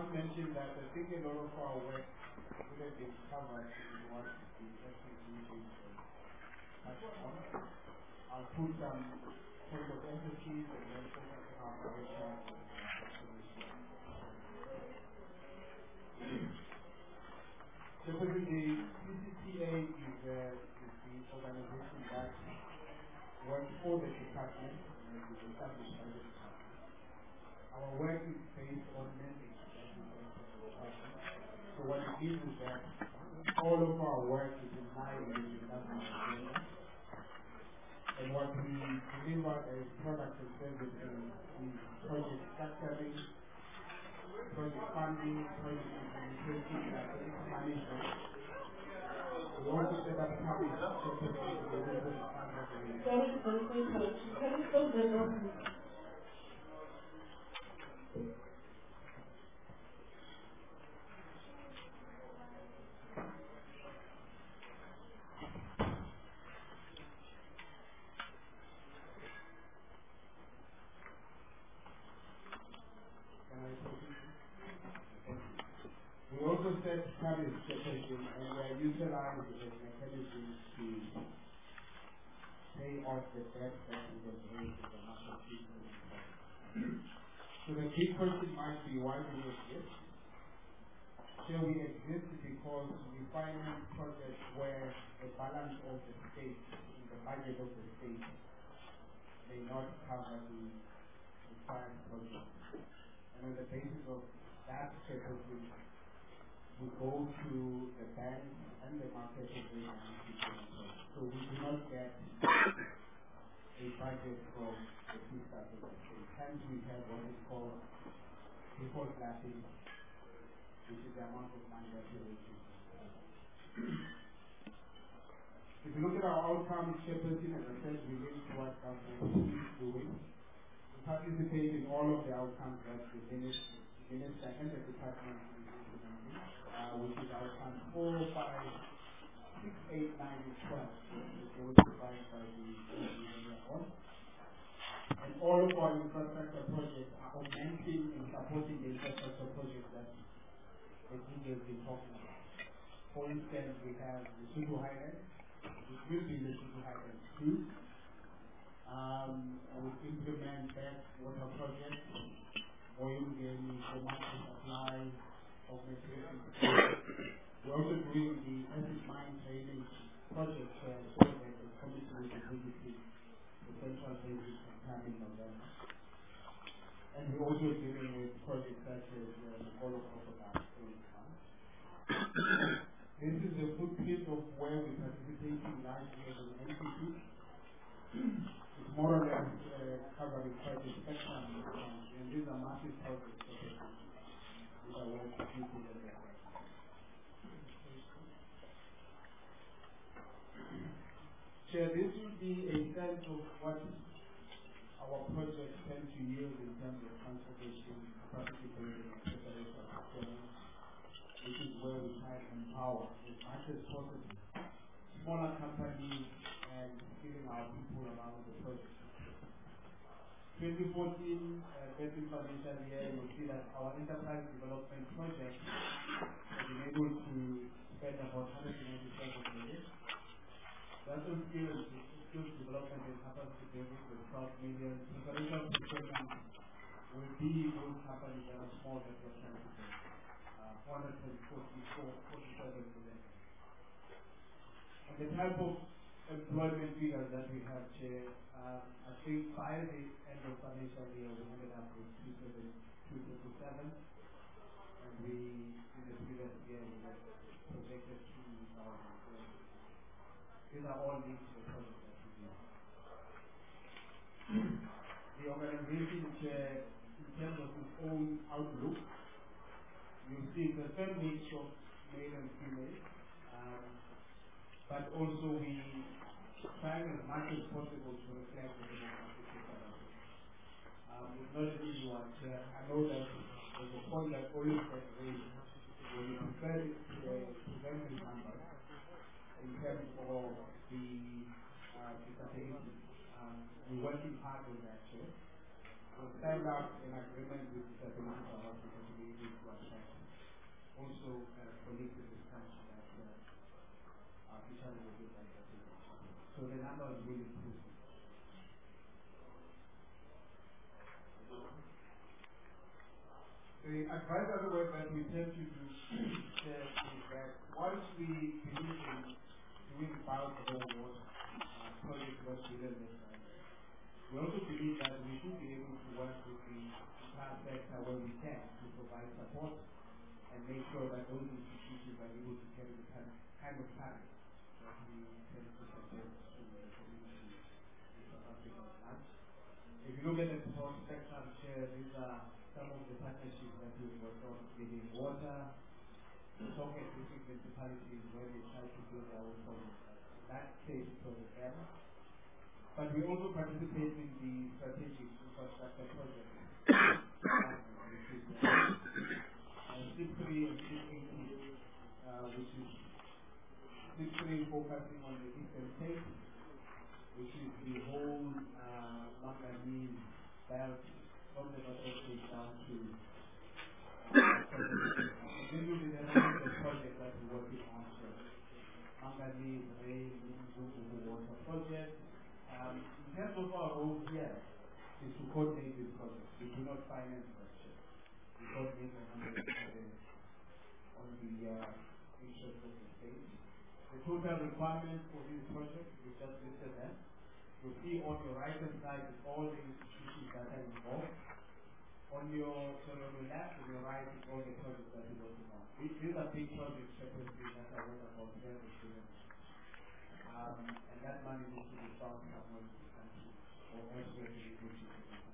want to mention that I think a lot of our work would have been covered in what the SPG touched on. I'll put some points of emphasis and then focus on our direction. So the CCTA is the organization that works for the department and is established by the department. Our work is based on mandates that we get from the department. So what it means is that all of our work is in line with the department agenda. And what we deliver as products and services is project structuring, project funding, project implementation, and management. We also set up public sector We also set public sector and we are utilized as mechanisms to pay off the debt that we have raised in the market system. So the big question might be, why do we exist? So we exist because we finance projects where the balance of the state, in the budget of the state, may not cover the required project. And on the basis of that strategy, we go to the banks and the market institutions. So we do not get a budget from the fiscal authority. Hence we have what is called default slapping, which is the amount of money that we receive. If you look at our outcomes, Shepperton, as I said, we link to what government is doing. We participate in all of the outcomes that the minister and the department is implementing, which is outcomes 4, 5, 6, 8, 9, and 12, which were defined by the on. And all of our infrastructure projects are augmenting and supporting the infrastructure projects that the DJ has been talking about. For instance, we have the Sutu Highlands, which will be the Sutu Highlands 2. We implement that water project, oil gaining, commercial supply, augmentation. We're also doing the acid mine training project so that the commitment to visit the central basin sometime in November. And we're also dealing with projects such as the Polo Crocodile. This is the footprint of where we participate in largely as an entity. It's more or less covering quite a spectrum, and these are massive projects that are well executed. So this will be a sense of what our projects tend to yield in terms of transformation, capacity building, and preparation of performance, which is where we try to empower as much as possible smaller companies and giving our people around the project. 2014, best financial year, you'll see that our enterprise development project has been able to spend about 197 million. That's on skills development and capacity building with 12 million. Preparation procurement will be those companies that are small that we're trying to build. 447 million. And the type of employment figures that we have here, I think by the end of financial year we ended up with 277, and we in the previous year we had projected 2,000. These are all linked to the project that we do. The organization, in terms of its own outlook, you see the same mix of male and female, but also we try as much as possible to reflect the demographic economy. It's not an easy one. I know that there's a point that always gets raised when you present these numbers in terms of the disability. We're working hard on that. We'll stand up in agreement with disability for us to be able to attract also colleagues in this country that our future will be like that. So the number is really increasing. The advice otherwise that we tend to do share is that once we believe in doing bulk of water projects that we learn this time, we also believe that we should be able to work with the entire sector where we can to provide support and make sure that those institutions are able to carry the kind of target that we tend to support to the community in South Africa at large. If you look at the support sector share, these are some of the partnerships that we've worked on within water, the Socket district municipalities where they try to build their own projects. In that case, it was a fair. But we also participate in the strategic infrastructure project, which is SIP3 and SIP18, which is SIP3 focusing on the eastern states, which is the whole manganese belt from the northern state down to this will be the project that we're working on. So manganese, rail, water project. In terms of our role here is to coordinate this project. We do not finance that. We coordinate on the interest of the state. The total requirement for this project is just listed there. You see on your right hand side is all the institutions that are involved. On your left and your right is all the projects that you're working on. These are big projects separately that are worth about 10 billion. And that money needs to be found somewhere in the country or elsewhere to be put into the country.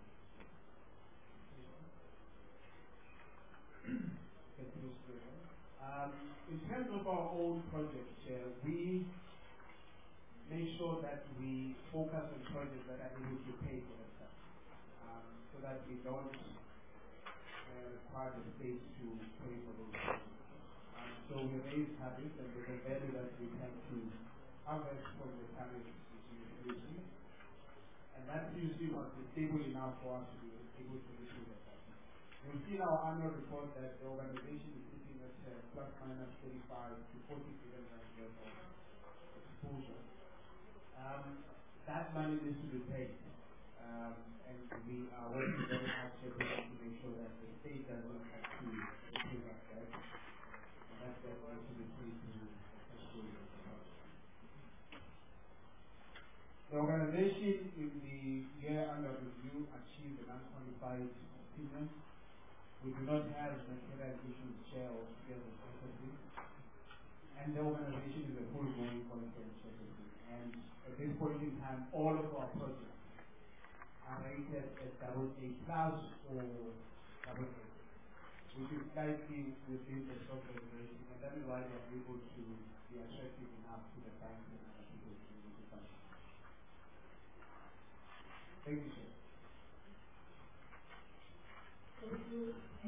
In terms of our own projects, we make sure that we focus on projects that are able to pay for themselves, so that we don't require the state to pay for those projects. So we raise tariffs, and there's a value that we tend to harvest from the tariffs which is producing, and that usually was stable enough for us to be able to receive the tax. You'll see in our annual report that the organization is sitting at plus minus 35 to 40 billion worth of exposure. That money needs to be paid, and we are working very hard to make sure that the state does not have to pay that debt, and that debt needs to be paid through exposure. The organization in the year under review achieved an unqualified opinion. We do not have material issues share or fear of empathy, and the organization is a full-blown qualified entity. And at this point in time, all of our projects are rated as AA+ or AA, which is slightly within the software rating, and that is why they are able to be attractive enough to the banks and other people to use the bank. Thank you, sir. Thank you.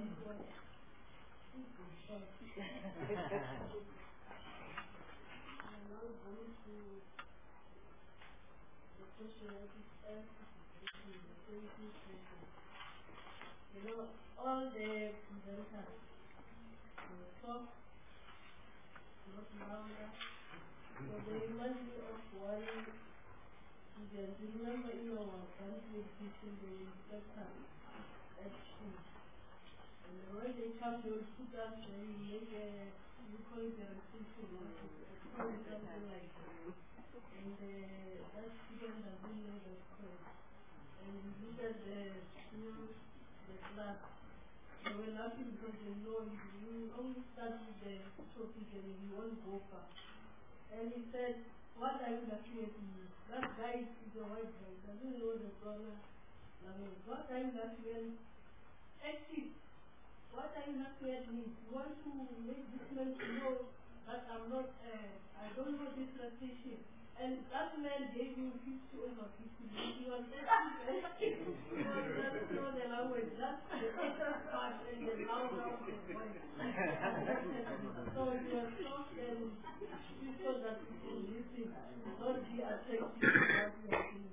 All the presenters will talk, not louder. So they remind me of one student. Remember in our country teaching the instructor at school. And when they come, they will put us and make we call it a restriction, something like that. And that student doesn't know the code. And we look at the school, the class. They were laughing because they know you only start with the topic and you won't go far. And he said, what are you laughing at me? That guy is a white guy, doesn't know the Ghana language. What are you laughing at? Actually, what are you laughing at me? You want to make this man to know that I'm not, I don't know this translation. And that man gave you 50 over 50. He was doesn't know the language. That's the better part and the louder the voice. So you are soft and you so that you can listen, not be attracted to what you are saying.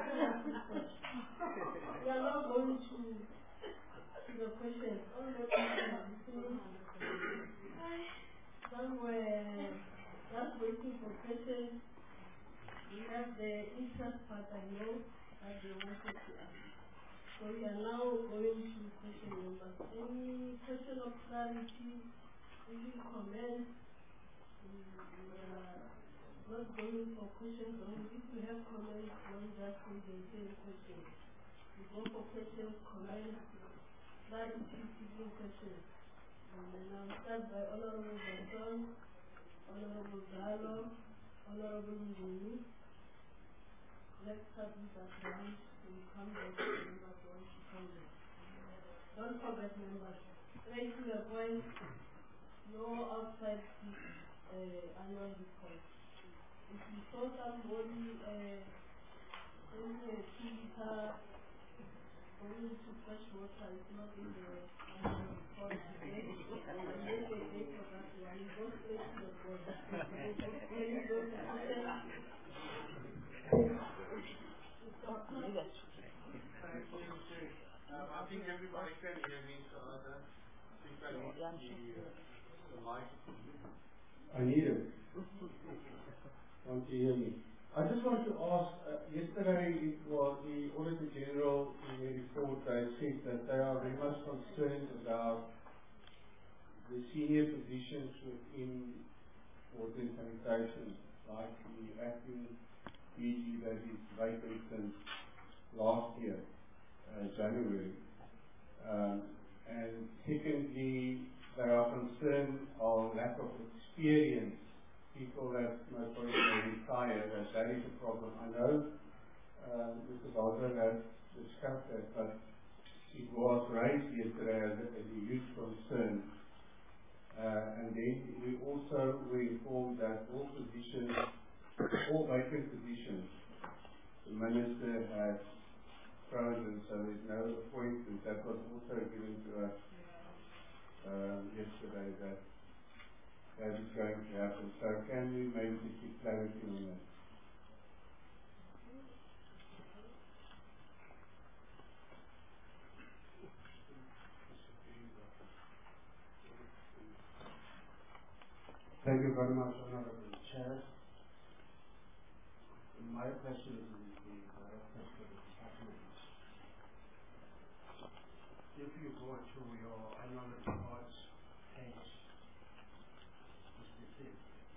We are not going to the questions. All what Some were just waiting for questions. We have the interest part, I know, that they wanted to ask. So we are now going to question numbers. Any question of clarity, any comments? We are not going for questions only. If you have comments, don't just say the same question. We go for questions, comments, clarity, giving questions. And then I'll start by Honorable Benson, Honorable Gallo, Honorable Mbuni. Let's start with that round. We'll come back to members once you come back. Don't forget members. Straight to the point. No outside annual report. If you saw somebody in a tutor going to fresh water, it's not in the annual report today. And I made a date for that one. You go straight to the point. When you go to question, I think everybody can hear me, so that feedback on the mic. I need it. Can't you hear me? I just want to ask, yesterday it was the Auditor General in their report, they said that they are very much concerned about the senior positions within water and sanitation, like the acting DG that is vacant since last year, January. And secondly, they are concerned of lack of experience. People that most probably retire, that is a problem. I know Mr. Balzer has discussed that, but it was raised yesterday as a huge concern. And then we also were informed that all positions, all vacant positions, the Minister has frozen, so there's no appointment. That was also given to us yesterday, that is going to happen. So can we maybe just get clarity on that? Thank you very much, Honorable Chair. My question is the Director for the Department. If you go to your annual report page 66,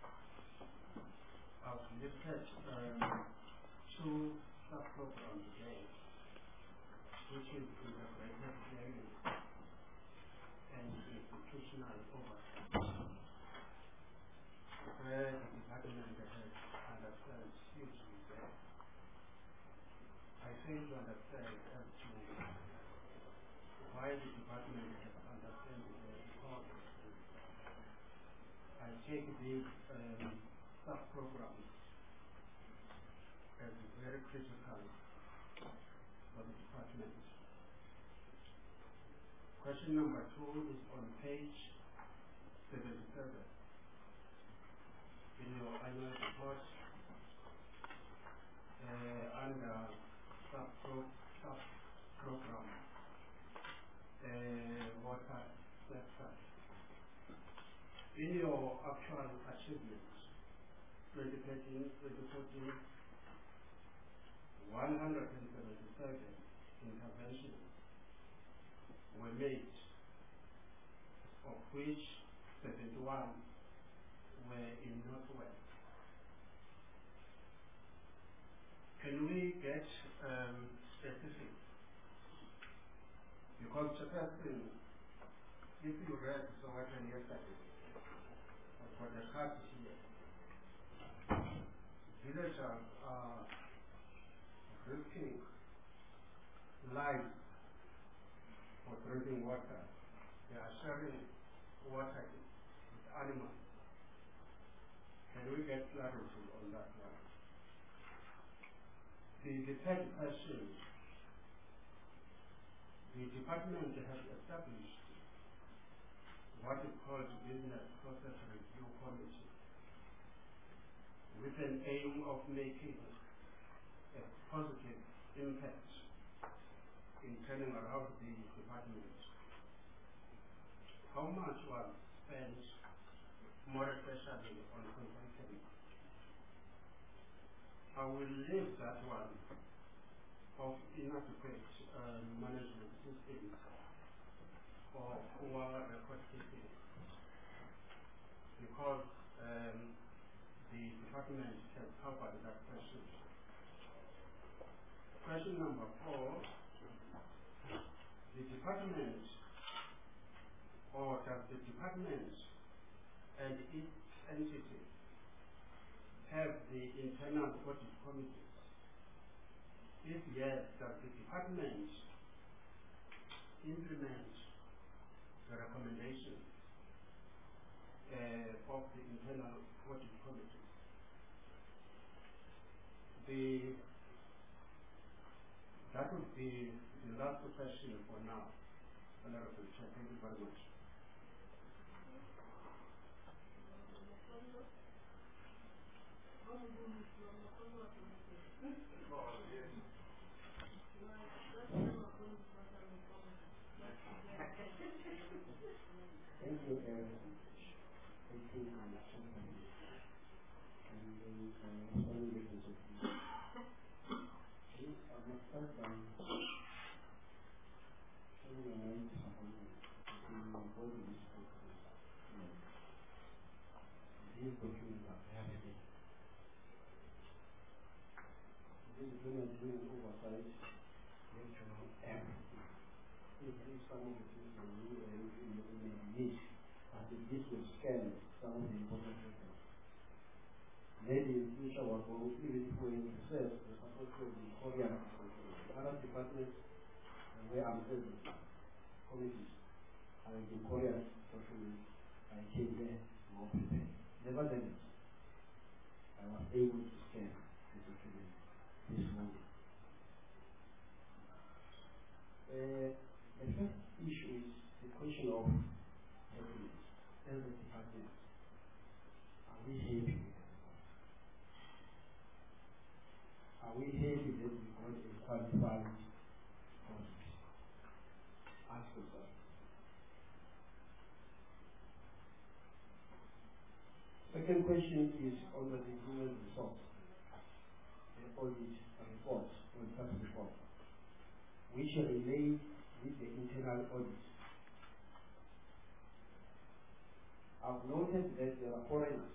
I've listed two sub-programs again, which is integrated learning and institutional oversight, where the department has understands hugely there. I fail to understand as to why the department has understood the importance. I take these sub-programs as very critical for the department. Question number 2 is on page 77. In your annual report, under sub-program, water sector. In your actual achievements, 2013, 2014, 177 interventions were made, of which 71 were in Northwest. Can we get specifics? Because Chairperson, if you read Sowetan yesterday, for the card here, villagers are risking lives for drinking water. They are sharing water with animals. Can we get clarity on that one? The third question, the department has established what is called Business Process Review Committee with an aim of making a positive impact in turning around the department. how much was spent more especially on consulting? I will leave that one of inadequate management systems or poor record keeping, because the department has covered that question. Question number 4, the department, or does the department and its entity have the internal audit committees? If yes, does the department implement the recommendations of the internal audit committees? That would be the last question for now. Honorable Chair, thank you very much. Thank you, thank you, these documents are very big. This is when you're doing oversight, you have to know everything. If some of the things you may miss, but this will scan some of the important records. Maybe in future we'll go, even if we're in research, we're supposed to be Korean. Other departments where I'm present, committees, I will be Korean documents. I came there more prepared. Nevertheless, I was able to scan the document this morning. The first issue is the question of happiness. As a department, are we happy with the report? Are we happy that we got a qualified audit? Ask yourself. Second question is on the human resource, the audit report, or the report, which relate with the internal audit. I've noted that there are foreigners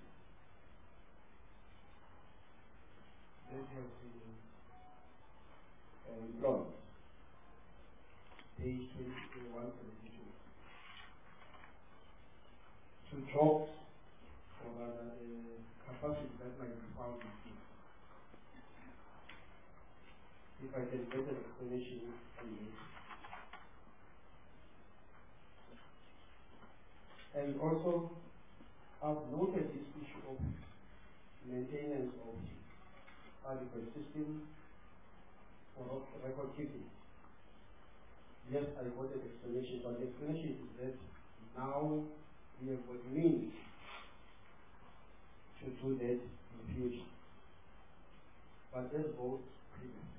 that have been employed. Page 2172. To jobs, or rather capacity that might be found in you. If I can get an explanation on this. And also, I've noted this issue of maintenance of adequate system for record keeping. Yes, I wanted explanation, but the explanation is that now we have got means to do that in the future. But let's go previously.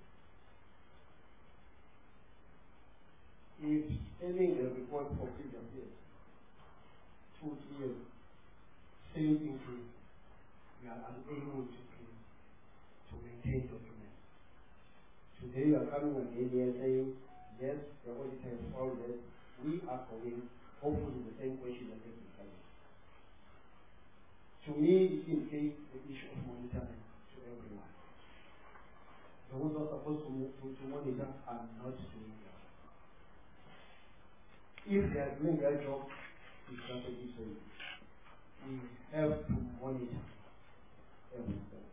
If scanning the report for previous years, 2 years, same increase, we are unable to maintain documents. Today we are coming again here saying, yes, the auditor has found that we are going, hopefully the same question that has been coming. To me, it indicates the issue of monitoring to everyone. Those who are supposed to monitor are not doing their job. If they are doing their job, it's not a difference. We have to monitor everything.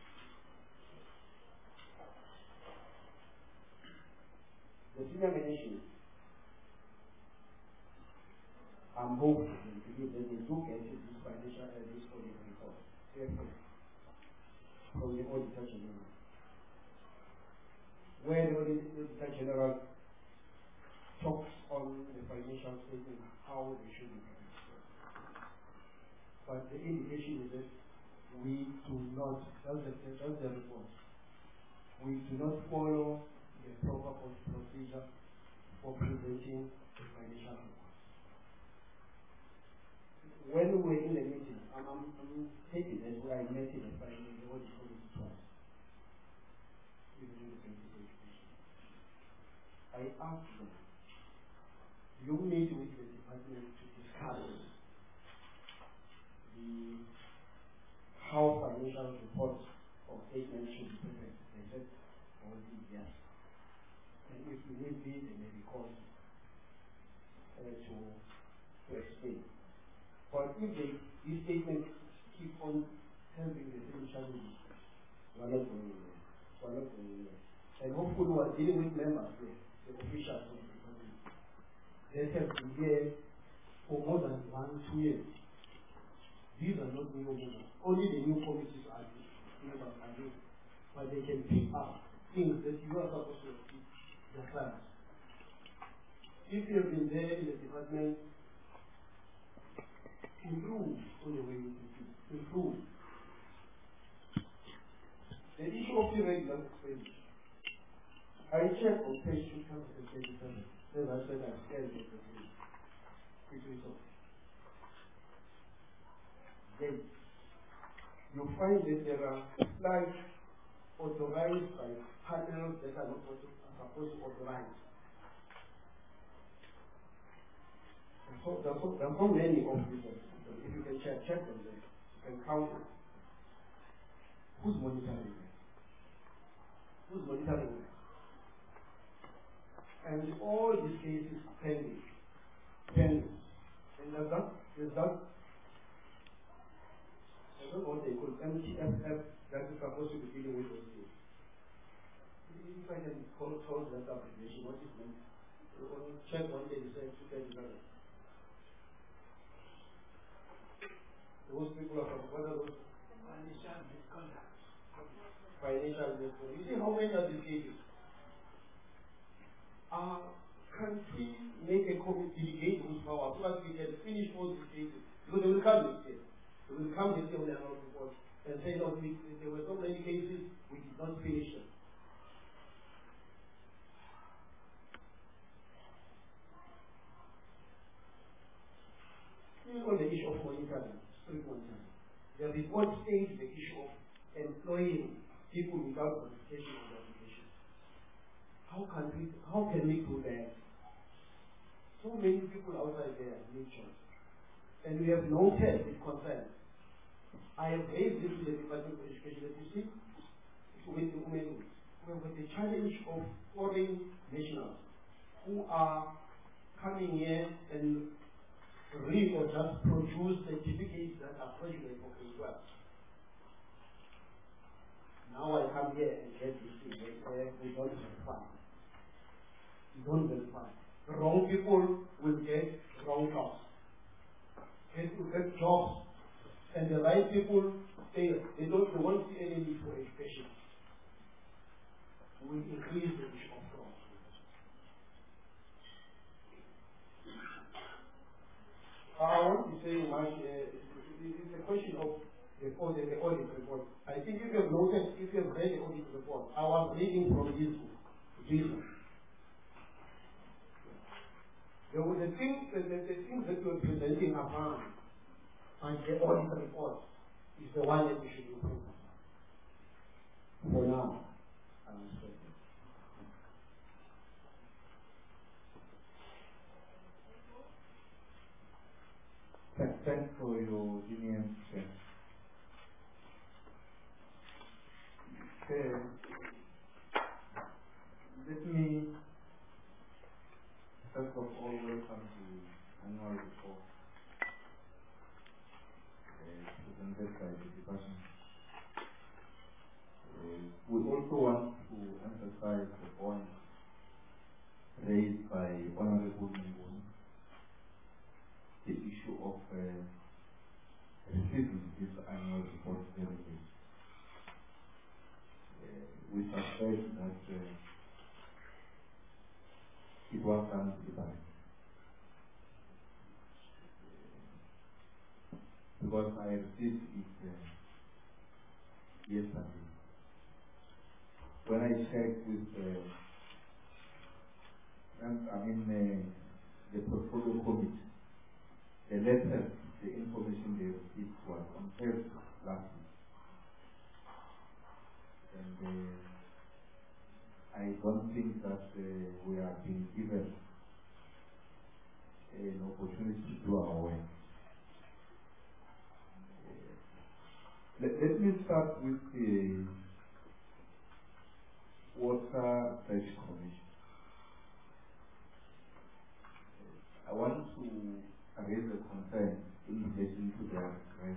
The senior management, I'm hopeful and believe that they do get this financial this audit report from the Auditor General, where the Auditor General talks on the financial statement, how they should be produced. But the indication is that we do not, that's the report, we do not follow the proper procedure for presenting the financial report. when we were in the meeting, I'm taking that where I met it by the audit committee twice. Even in the scientific education. I asked them, you meet with the department to discuss how financial reports or statements should be prepared. They said, yes. And if we need be, they may be called to explain. But if these statements keep on having the same challenges, we're not going anywhere. We're not going anywhere. And hopefully we're dealing with members here, the officials of the department. They have been here for more than 1-2 years. These are not new members. Only the new committees are members are new. But they can pick up things that you are supposed to teach your class. If you have been there in the department, improve on the way you teach. Improve. The issue of irregular expenditure. I checked on page 227. As I said, I scanned it. Quickly so. Then you find that there are flights authorized by panels that are not supposed to authorize. So there are so many of these. If you can check them there, you can count it. Who's monitoring them? Who's monitoring them? And all these cases are pending. And there's that, I don't know what they call MTFF that is supposed to be dealing with those things. If I can call that application, what is meant? Check one day, say 237. Those people are from what are those? Financial misconduct. Financial misconduct. You see how many are these cases? Can we make a committee delegate those powers so that we can finish all these cases? Because they will come next year. They will come next year on their own report and say, no, there were so many cases, we did not finish them. Still on the issue of monitoring, strict monitoring. The report states the issue of employing people without qualification and education. How can we do that? So many people outside there need jobs. And we have no test with concern. I have raised this to the Department of Education that you see, with the women, we have got the challenge of foreign nationals who are coming here and read or just produce certificates that are fraudulent for K-12. Now I come here and get this thing. We don't verify. We don't verify. The wrong people will get wrong jobs. People get jobs. And the right people, they won't see any need for education. We will increase the issue of fraud. I want to say, it's a question of the audit report. I think if you have noticed, if you have read the audit report, I was reading from this book. The things that you are presenting upon and the audit report is the one that we should improve. For now, I'm expecting. Thanks for your opinion. Let me first of all welcome the annual report presented by the department. We also want to emphasize the point raised by Honorable Mboni, the issue of receiving this annual report very late. We suspect that it was done by because I received it yesterday. When I checked with the portfolio committee, the letter, the information had last week. And I don't think that we are being given an opportunity to do our work. Let me start with the Water Fresh Commission. I want to raise a concern in relation to their request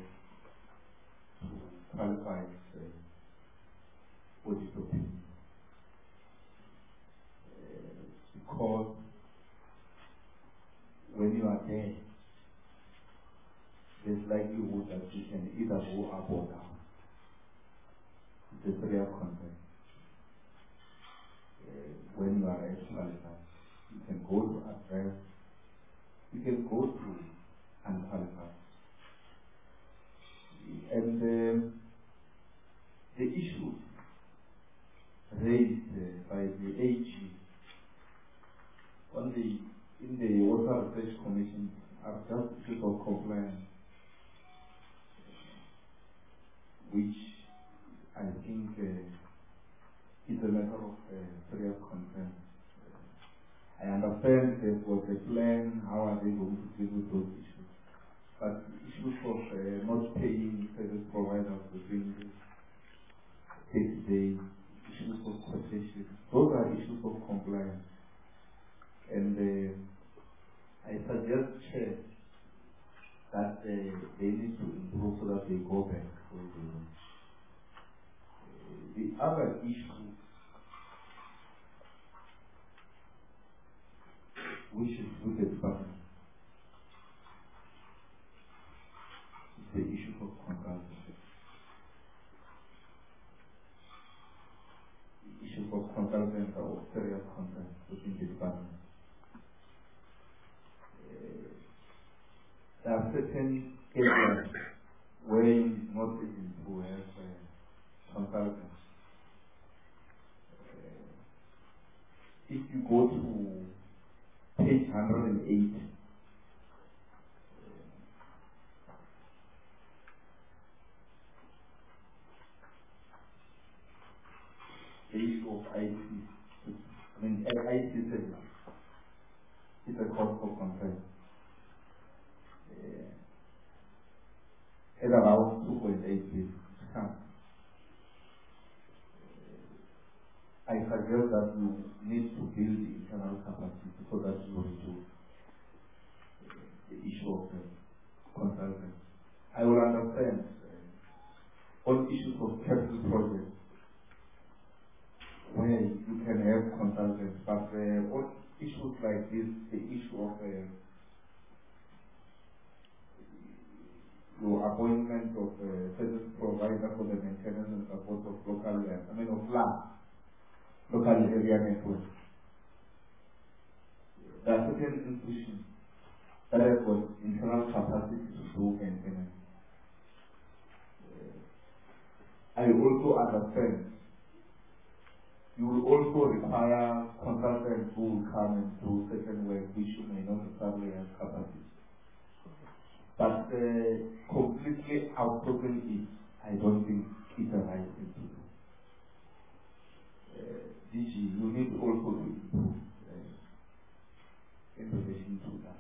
to qualify as audit opinion. Because when you are there, there's likelihood that you can either go up or down. It's a real concern. When you are qualified, you can go to adverse, you can go to unqualified. And the issues raised by the AG in the Water Research Commission are just issues of compliance, which I think is a matter of serious concern. I understand there was a plan, how are they going to deal with those issues? But issues of not paying service providers within 30 days, issues of quotation, those are issues of compliance. And I suggest, Chair, that they need to improve so that they go back. The other issue, which is with the department, is the issue of consultancy. The issue of consultants are of serious concern within the department. There are certain areas where it is not easy to have consultants. If you go to page 108, the issue of IT, IT services, it's a cause for concern. At around 2.8 billion. I suggest that you need to build the internal capacity so that you reduce the issue of the consultants. I will understand on issues of capital projects where you can have consultants, but on issues like this, the issue of your appointment of a service provider for the maintenance and support of local area network. There are certain institutions that have got internal capacity to do maintenance. I also understand you will also require consultants who will come and do certain work which you may not necessarily have capacity. But completely outspoken it, I don't think it's a right thing to do. DG, you need also to improve in relation to that.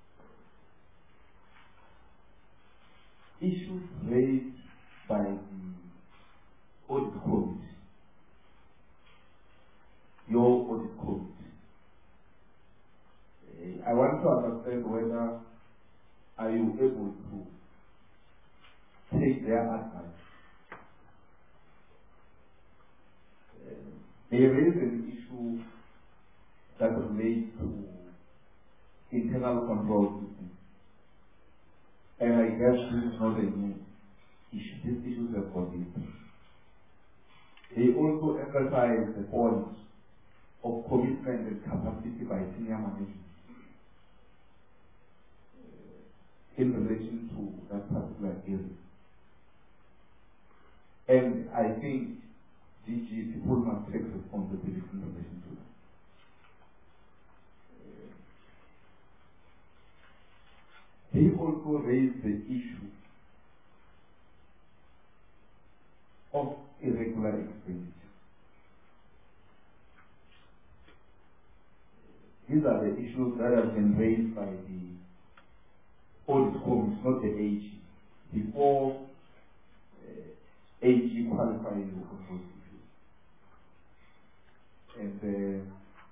Issues raised by the audit committee, your audit committee. I want to understand whether are you able to take their advice. There is an issue that relates to internal control system. And I guess this is not a new issue. These issues have got it. They also emphasize the point of commitment and capacity by senior management in relation to that particular area. And I think DG people must take responsibility in relation to that. They also raised the issue of irregular expenditure. These are the issues that have been raised by the audit committee, not the AG, before AG qualifying the control issues. And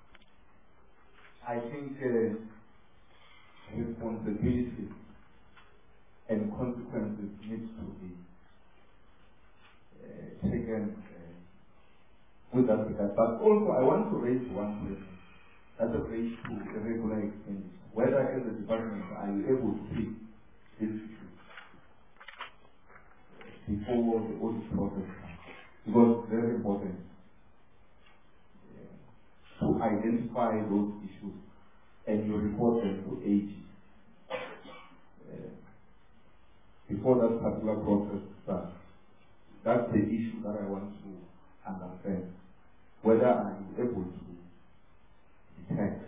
I think responsibility and consequences need to be taken with that regard. But also I want to raise one question that relates to irregular expenditure. Whether as a department are you able to pick this issue before the audit process comes? Because it's very important to identify those issues and you report them to AG before that particular process starts. That's the issue that I want to understand. Whether are you able to detect.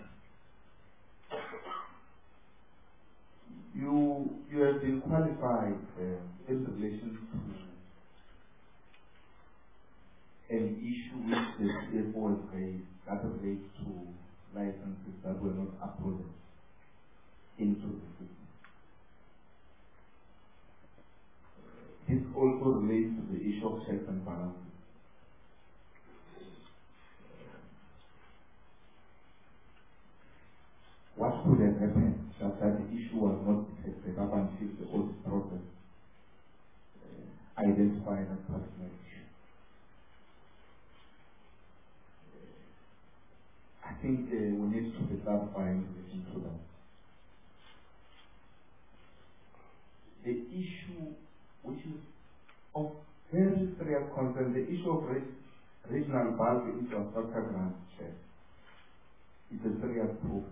You have been qualified in relation to an issue which the CFO has raised that relates to licenses that were not uploaded into the system. This also relates to the issue of checks and balances. What could have happened that the issue was not detected up until the audit process identified that particular issue? I think we need to be clarified in relation to that. The issue which is of very serious concern, the issue of regional bulk infrastructure grant share is a serious problem.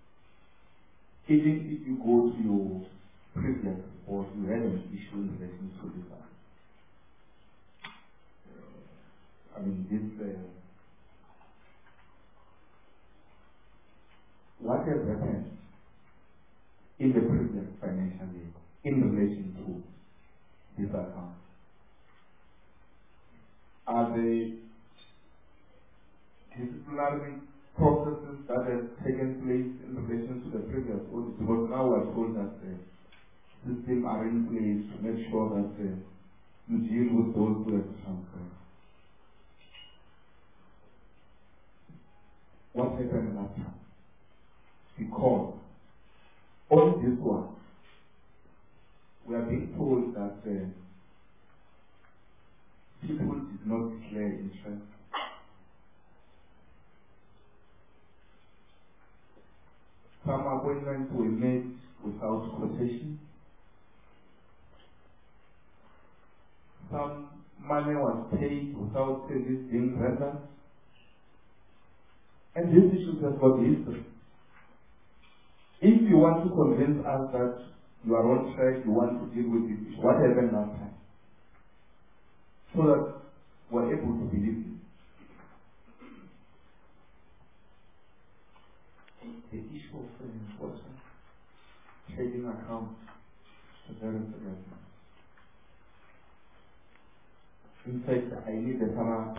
Even if you go to your previous report, you had an issue in relation to this. What has happened in the previous financial year in relation to this account? Are the disciplinary processes that have taken place in relation to the previous audit? Because now we are told that the systems are in place to make sure that you deal with those who have transferred. What happened last time? Because on this one, we are being told that people did not declare interest. Some appointments were made without quotation. Some money was paid without service being rendered. And these issues have got history. If you want to convince us that you are on track, you want to deal with this issue, what happened last time? So that we're able to believe you. The issue of trading account is very serious. In fact, I need a thorough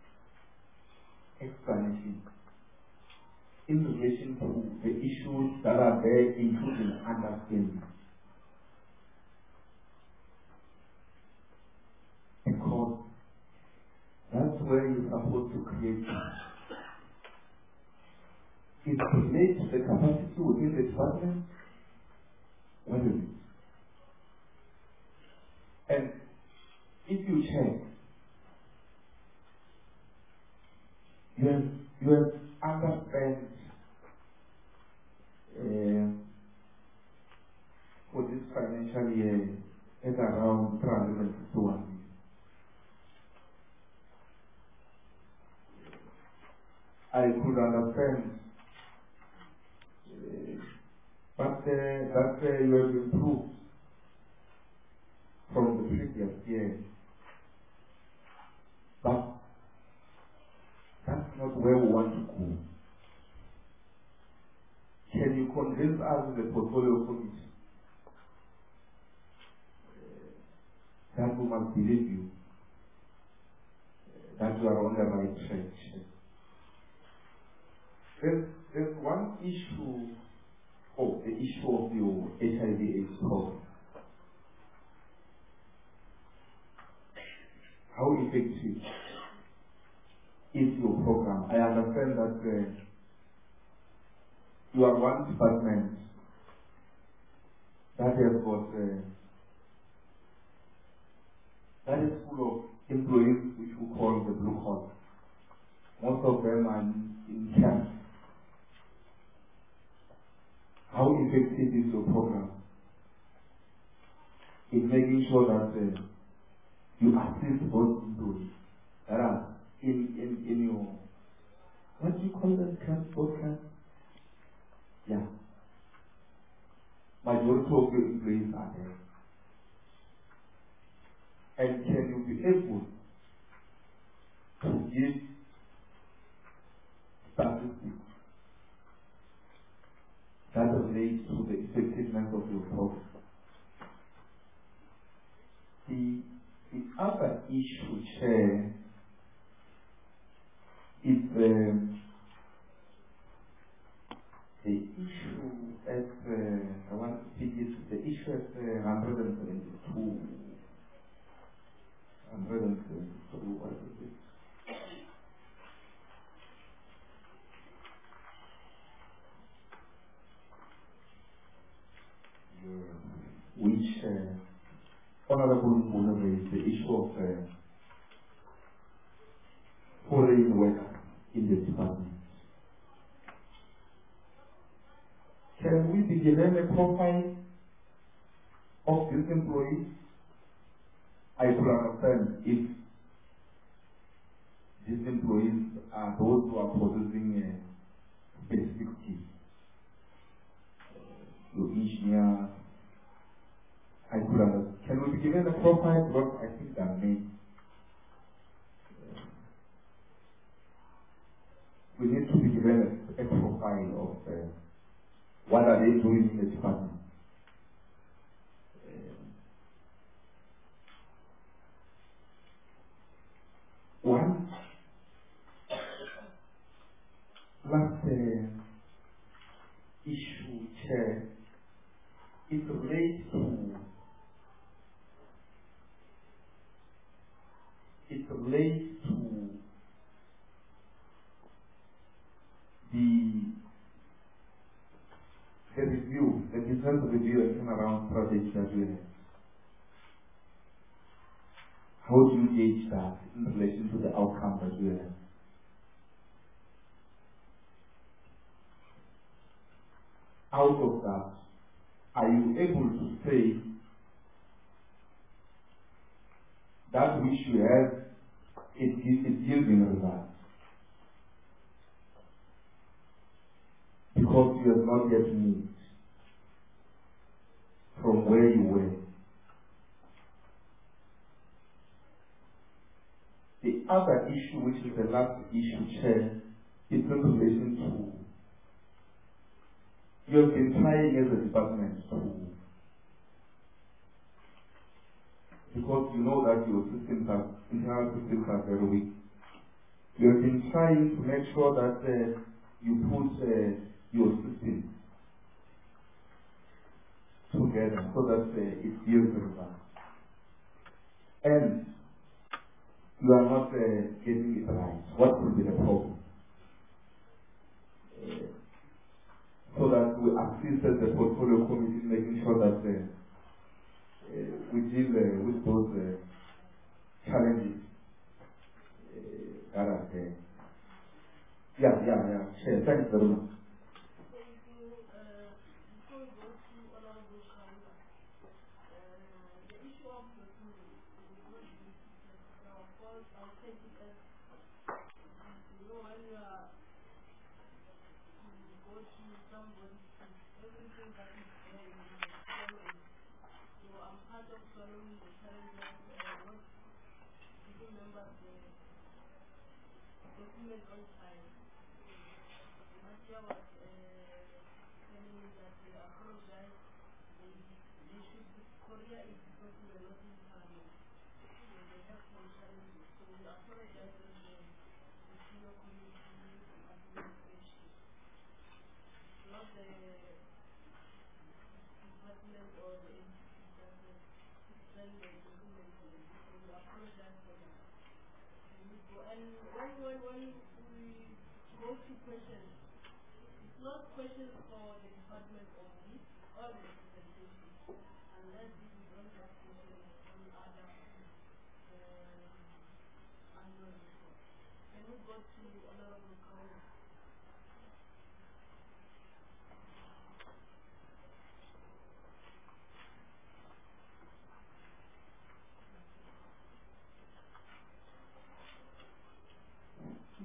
explanation in relation to the issues that are there, including understanding. Because that's where you're supposed to create. It relates to the capacity within the department. What is it? And if you check, you have underspent for this financial year at around 351 million. I could understand, but that you have improved from the previous year. But that's not where we want to go. Can you convince us in the portfolio committee that we must believe you that you are on the right track. There's one issue, the issue of your HIV/AIDS program. How effective is your program? I understand that you are one department that has got that is full of employees which we call the blue collar. Most of them are in camps. How effective is your program in making sure that you assist those employees that are in your, what do you call them, camps, both camps? Yeah. Majority of your employees are there. And can you be able to give statistics that relate to the effectiveness of your program? The other issue, Chair, is the issue at, I want to speak it, the issue at 172. 172, what is it? Which Honorable Mbuna raised, the issue of foreign workers in the department. Can we be given a profile of these employees? I could understand if these employees are those who are possessing specific skills. Your engineer, I could understand. Can we be given a profile? Because I think that may. We need to be given a profile of what are they doing in the department. One last issue, Chair, it relates to the review, the business review and turnaround projects that we have. How do you gauge that in relation to the outcome that we have? Out of that, are you able to say that which you have is yielding results? Because you have not yet moved from where you were. The other issue, which is the last issue, Chair, is in relation to you have been trying as a department because you know that your internal systems are very weak. You have been trying to make sure that you put your systems together so that it yields results. And you are not getting it right. What could be the problem? So that we assist as the portfolio committee in making sure that we deal with those challenges that are there. Yeah. Sure. Thanks very much.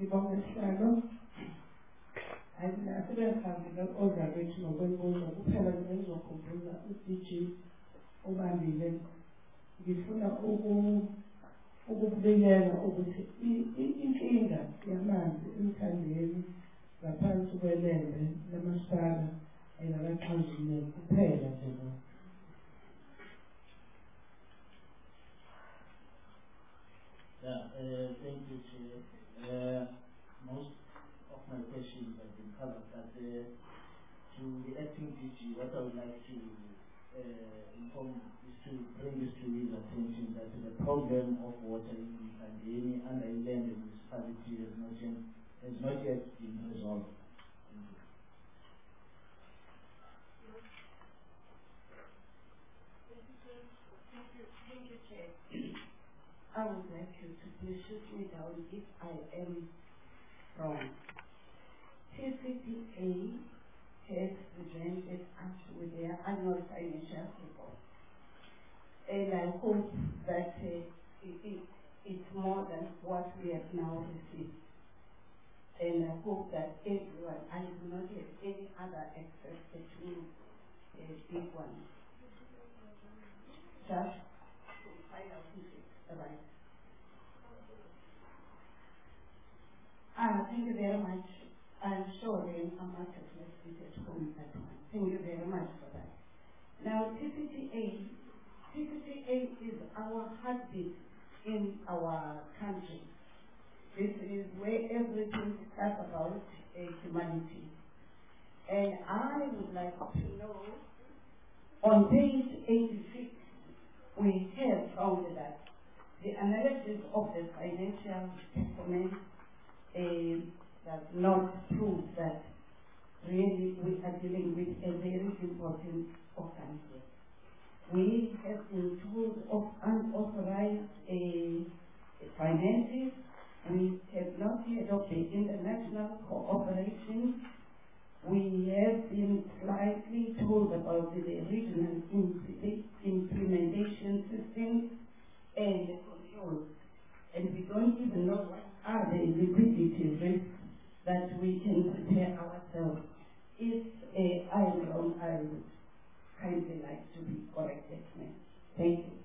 ngibonga sihlalo asebengihambe ozakwethu ngokwenkonzo kuphela ngizokhumbuza u-DG ubambile ngifuna ukubikela ukuthi inkinga yamanzi emthandeni ngaphansi kwelembe lamasipala ayikaxazulule kuphela nje lo. Thank you, Chair. Most of my questions have been covered, but to the acting DG, what I would like to inform is to bring this to his attention that the problem of water in Kandeni and the land municipality has not yet been resolved. Thank you, Chair. I would like you to please shoot me down if I am wrong. TCPA has presented us with their annual financial report. And I hope that it's more than what we have now received. And I hope that everyone, I do not have any other access to a big one. Just to find out if it's right. Thank you very much. I'm sure then I might have left it at home that one. Thank you very much for that. Now, TCPA is our heartbeat in our country. This is where everything starts about humanity. And I would like to know, on page 86, we have found that the analysis of the financial performance does not prove that really we are dealing with a very important organism. We have been told of unauthorized finances. We have not heard of the international cooperation. We have been slightly told about the regional implementation systems and the controls. And we don't even know what are the liquidity risks that we can prepare ourselves. If I am wrong, I would kindly like to be corrected. Thank you.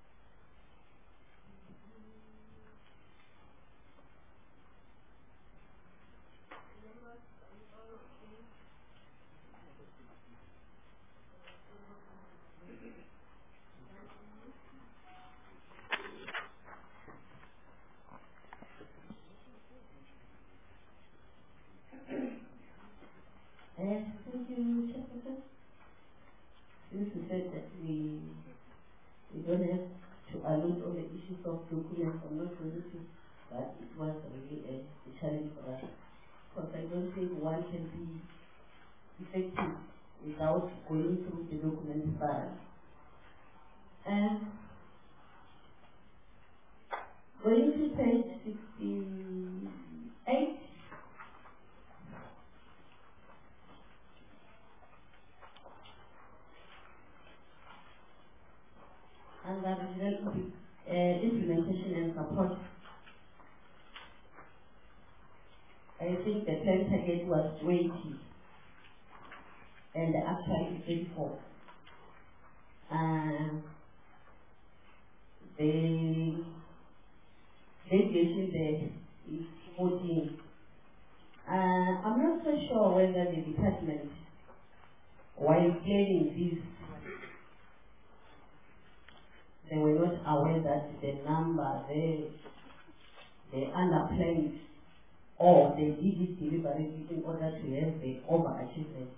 Thank you, Chairperson. Since you said that we don't have to allude on the issues of documents, I'm not going to, but it was really a challenge for us. Because I don't think one can be effective without going through the document file. Going to page 68. And that is implementation and support. I think the plan target was 20 and actually 34. The deviation there is 14. I'm not so sure whether the department, while planning this, they were not aware that the number they underplanned or they did it deliberately in order to have the overachievement.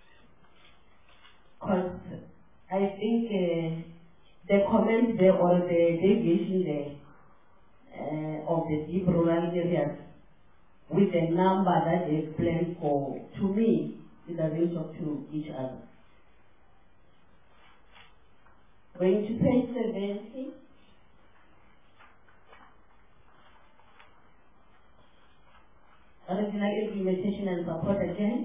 Because I think the comment there or the deviation there of the deep rural areas with the number that they planned for, to me, it doesn't talk to each other. Going to page 70. Original implementation and support again.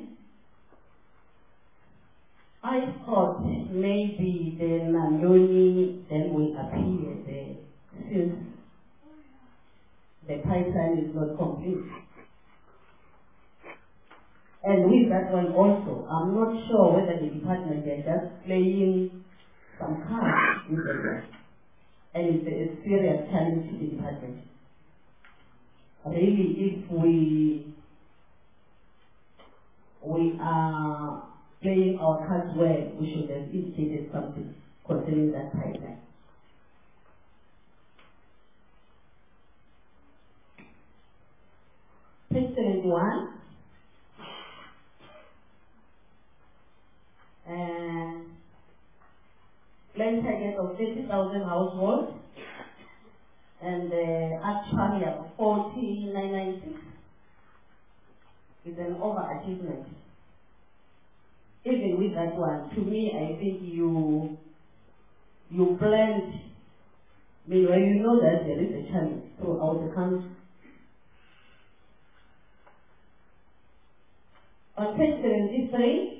I thought maybe the Nandoni then will appear there since the pipeline is not complete. And with that one also, I'm not sure whether the department is just playing some cards with that one. And it's a serious challenge to the department. Really, if we are playing our cards well, we should have indicated something concerning that pipeline. Page 71. Planned target of 30,000 households and actually 4996 is an overachievement. Even with that one, to me, I think you planned, meanwhile you know that there is a challenge throughout the country. On page 73,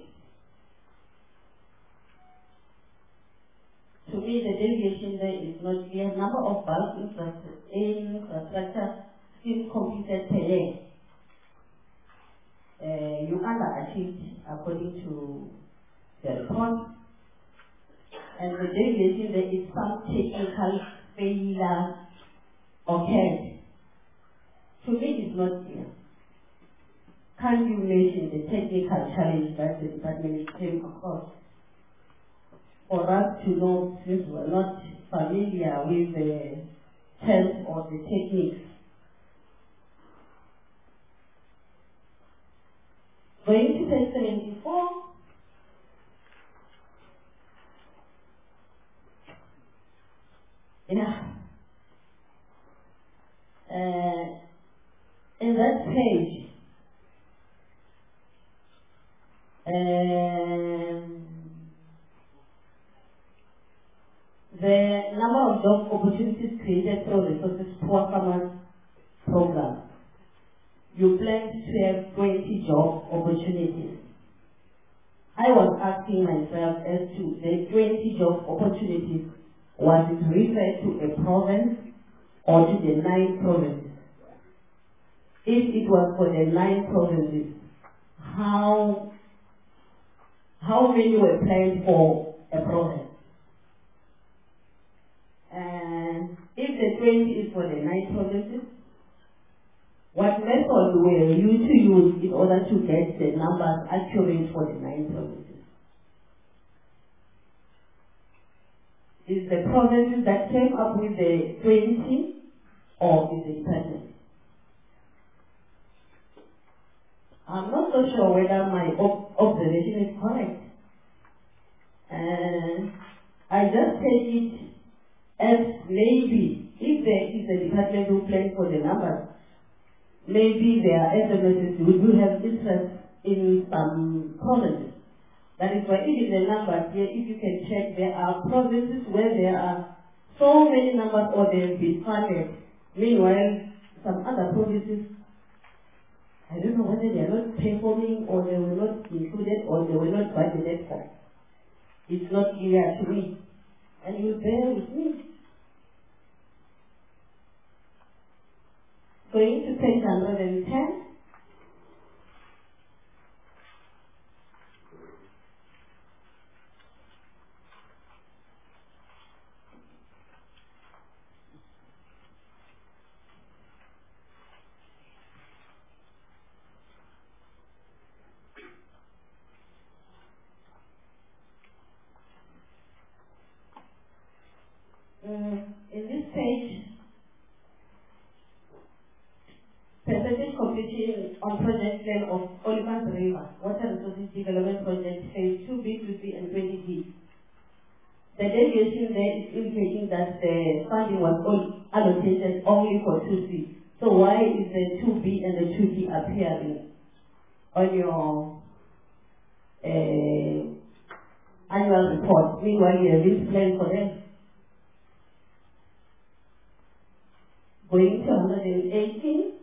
to me, the deviation there is not clear. Number of bulk infrastructure still completed per year. You underachieved according to the report. And the deviation there is some technical failure occurred. To me, it's not clear. Can you mention the technical challenge that the department came across? For us to know, since we're not familiar with the terms or the techniques. Going to page 74. Yeah. In that page, the number of job opportunities created through the Resources Poor Farmers program. You plan to have 20 job opportunities. I was asking myself as to the 20 job opportunities, was it referred to a province or to the 9 provinces? If it was for the 9 provinces, how many were planned for a province? And if the 20 is for the 9 provinces, what method were you to use in order to get the numbers accurate for the 9 provinces? Is the provinces that came up with the 20 or is the department? I'm not so sure whether my observation is correct. And I just take it as maybe if there is a department who plans for the numbers, maybe their SMSs would have interest in some provinces. That is why even the numbers here, if you can check, there are provinces where there are so many numbers or they have been funded. Meanwhile, some other provinces, I don't know whether they are not performing or they were not included or they were not budgeted for. It's not clear to me. And you bear with me. Going to page 110. In this page, percentage completion on project plan of Olifant River Water Resources Development Project Phase 2B, 2C, and 20D. The deviation there is indicating that the funding was allocated only for 2C. So why is the 2B and the 2D appearing on your annual report? Meanwhile, you have this plan for them. Going to 118.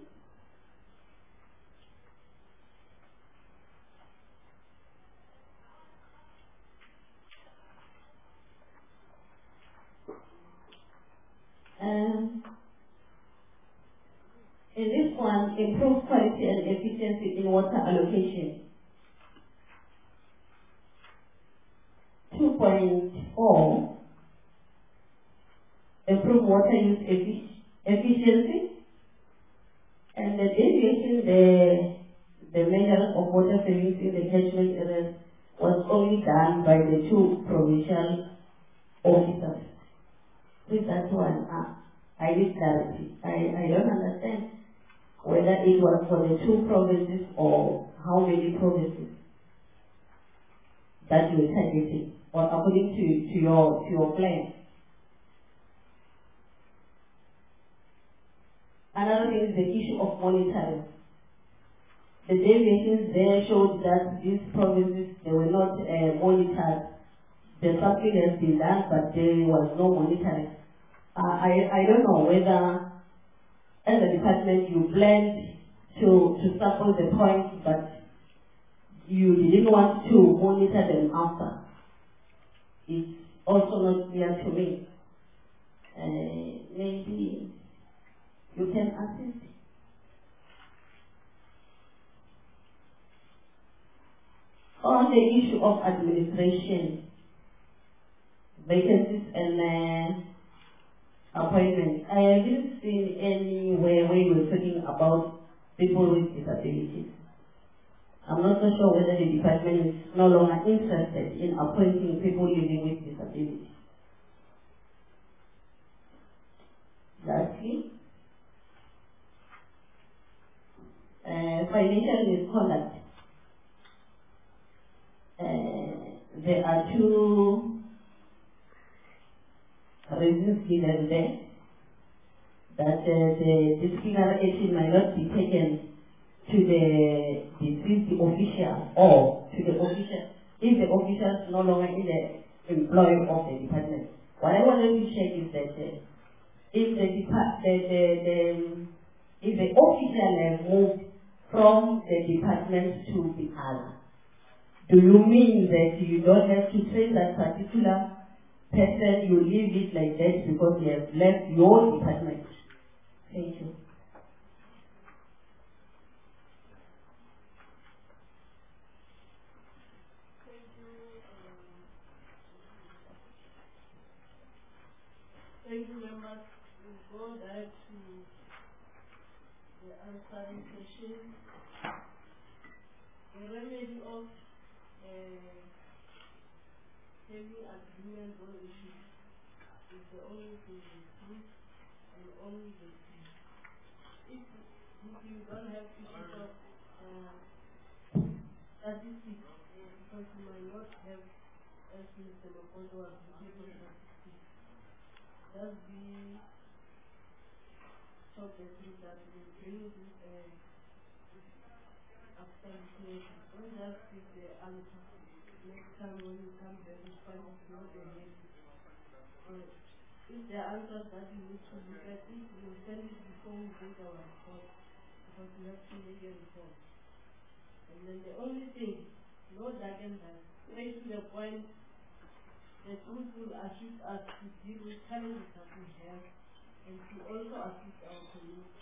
In this one, improve quality and efficiency in water allocation. 2.4, improve water use efficiency, and the deviation, the measure of water savings in the catchment areas was only done by the 2 provincial officers. With that one, I need clarity. I don't understand whether it was for the 2 provinces or how many provinces that you were targeting, or according to your plan. Another thing is the issue of monitoring. The deviations there showed that these provinces, they were not monitored. The sampling has been done, but there was no monitoring. I don't know whether, as a department, you planned to sample the points, but you didn't want to monitor them after. It's also not clear to me. Maybe you can assist. On the issue of administration, vacancies and appointments, I didn't see anywhere where you were talking about people with disabilities. I'm not so sure whether the department is no longer interested in appointing people living with disabilities. Lastly, financial misconduct. There are 2 reasons given there that the disciplinary action might not be taken to the deceased official or to the official if the official is no longer in the employ of the department. What I wanted to check is that if the official has moved from the department to the other, do you mean that you don't have to train that particular person, you leave it like that because you have left your department? Thank you. Thank you, members. We'll go direct to the answering session. The remedy of having agreement on issues is the only thing we prove and only the truth. If you don't have issues of statistics, because you might not have, as Mr. Makondo was looking for statistics, just be so that we bring this after the don't just give the answer. Next time when you come there, you find it's not the head. If there are answers that you need to look at, it will send it before we take our report, because we have to make a report. And then the only thing, no dark and dark, straight to the point, the truth will assist us to deal with challenges that we have and to also assist our community.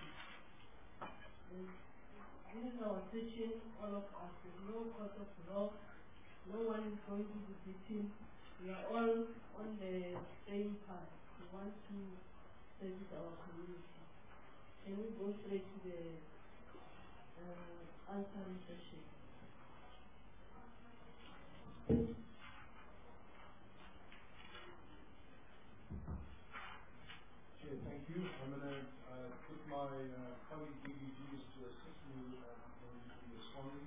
This is our session, all of us. There's no court of law. No one is going to be beaten. We are all on the same path. We want to service our community. Can we go straight to the answering session? Chair, thank you. I'm going to put my colleague DDGs to assist me in responding.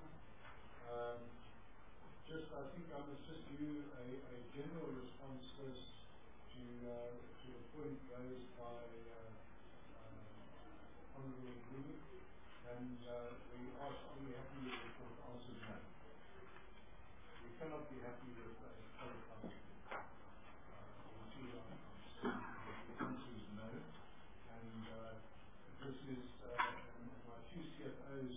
I think I must just do a general response first to the point raised by Honourable Blue, and we asked, are we happy with the report? The answer is no. We cannot be happy with a qualified. The answer is no, and this is my 2 CFOs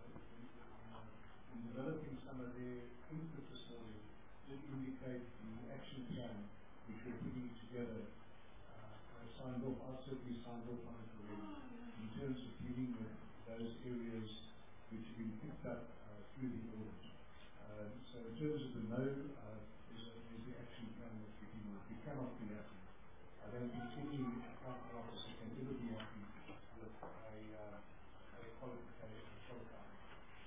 in developing some of their input this morning did indicate the action plan which we're putting together. I signed off, I certainly signed off on it already in terms of dealing with those areas which have been picked up through the audit. So in terms of the no, there's the action plan We cannot be happy. I don't think any accounting officer can ever be happy with a qualification for accounting.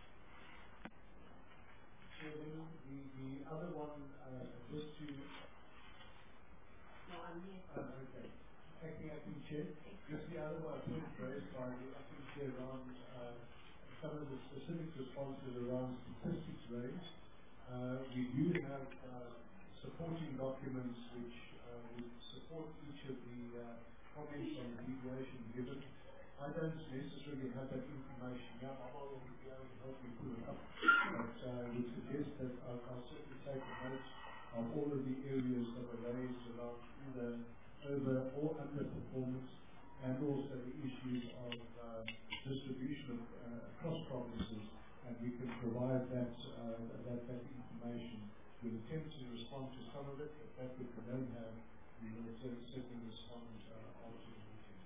So then the other one, just to... No, I'm here. Okay. Acting Chair. Just the other one, point raised by the Acting Chair around some of the specific responses around statistics raised. We do have supporting documents which would support each of the comments on the deviation given. I don't necessarily have that information now. I will be able to help you pull it up. But we suggest that I'll certainly take a note of all of the areas that are raised around either over or underperformance, and also the issues of distribution across provinces, and we can provide that information. We'll attempt to respond to some of it, but that which we don't have, we will certainly respond after the meeting.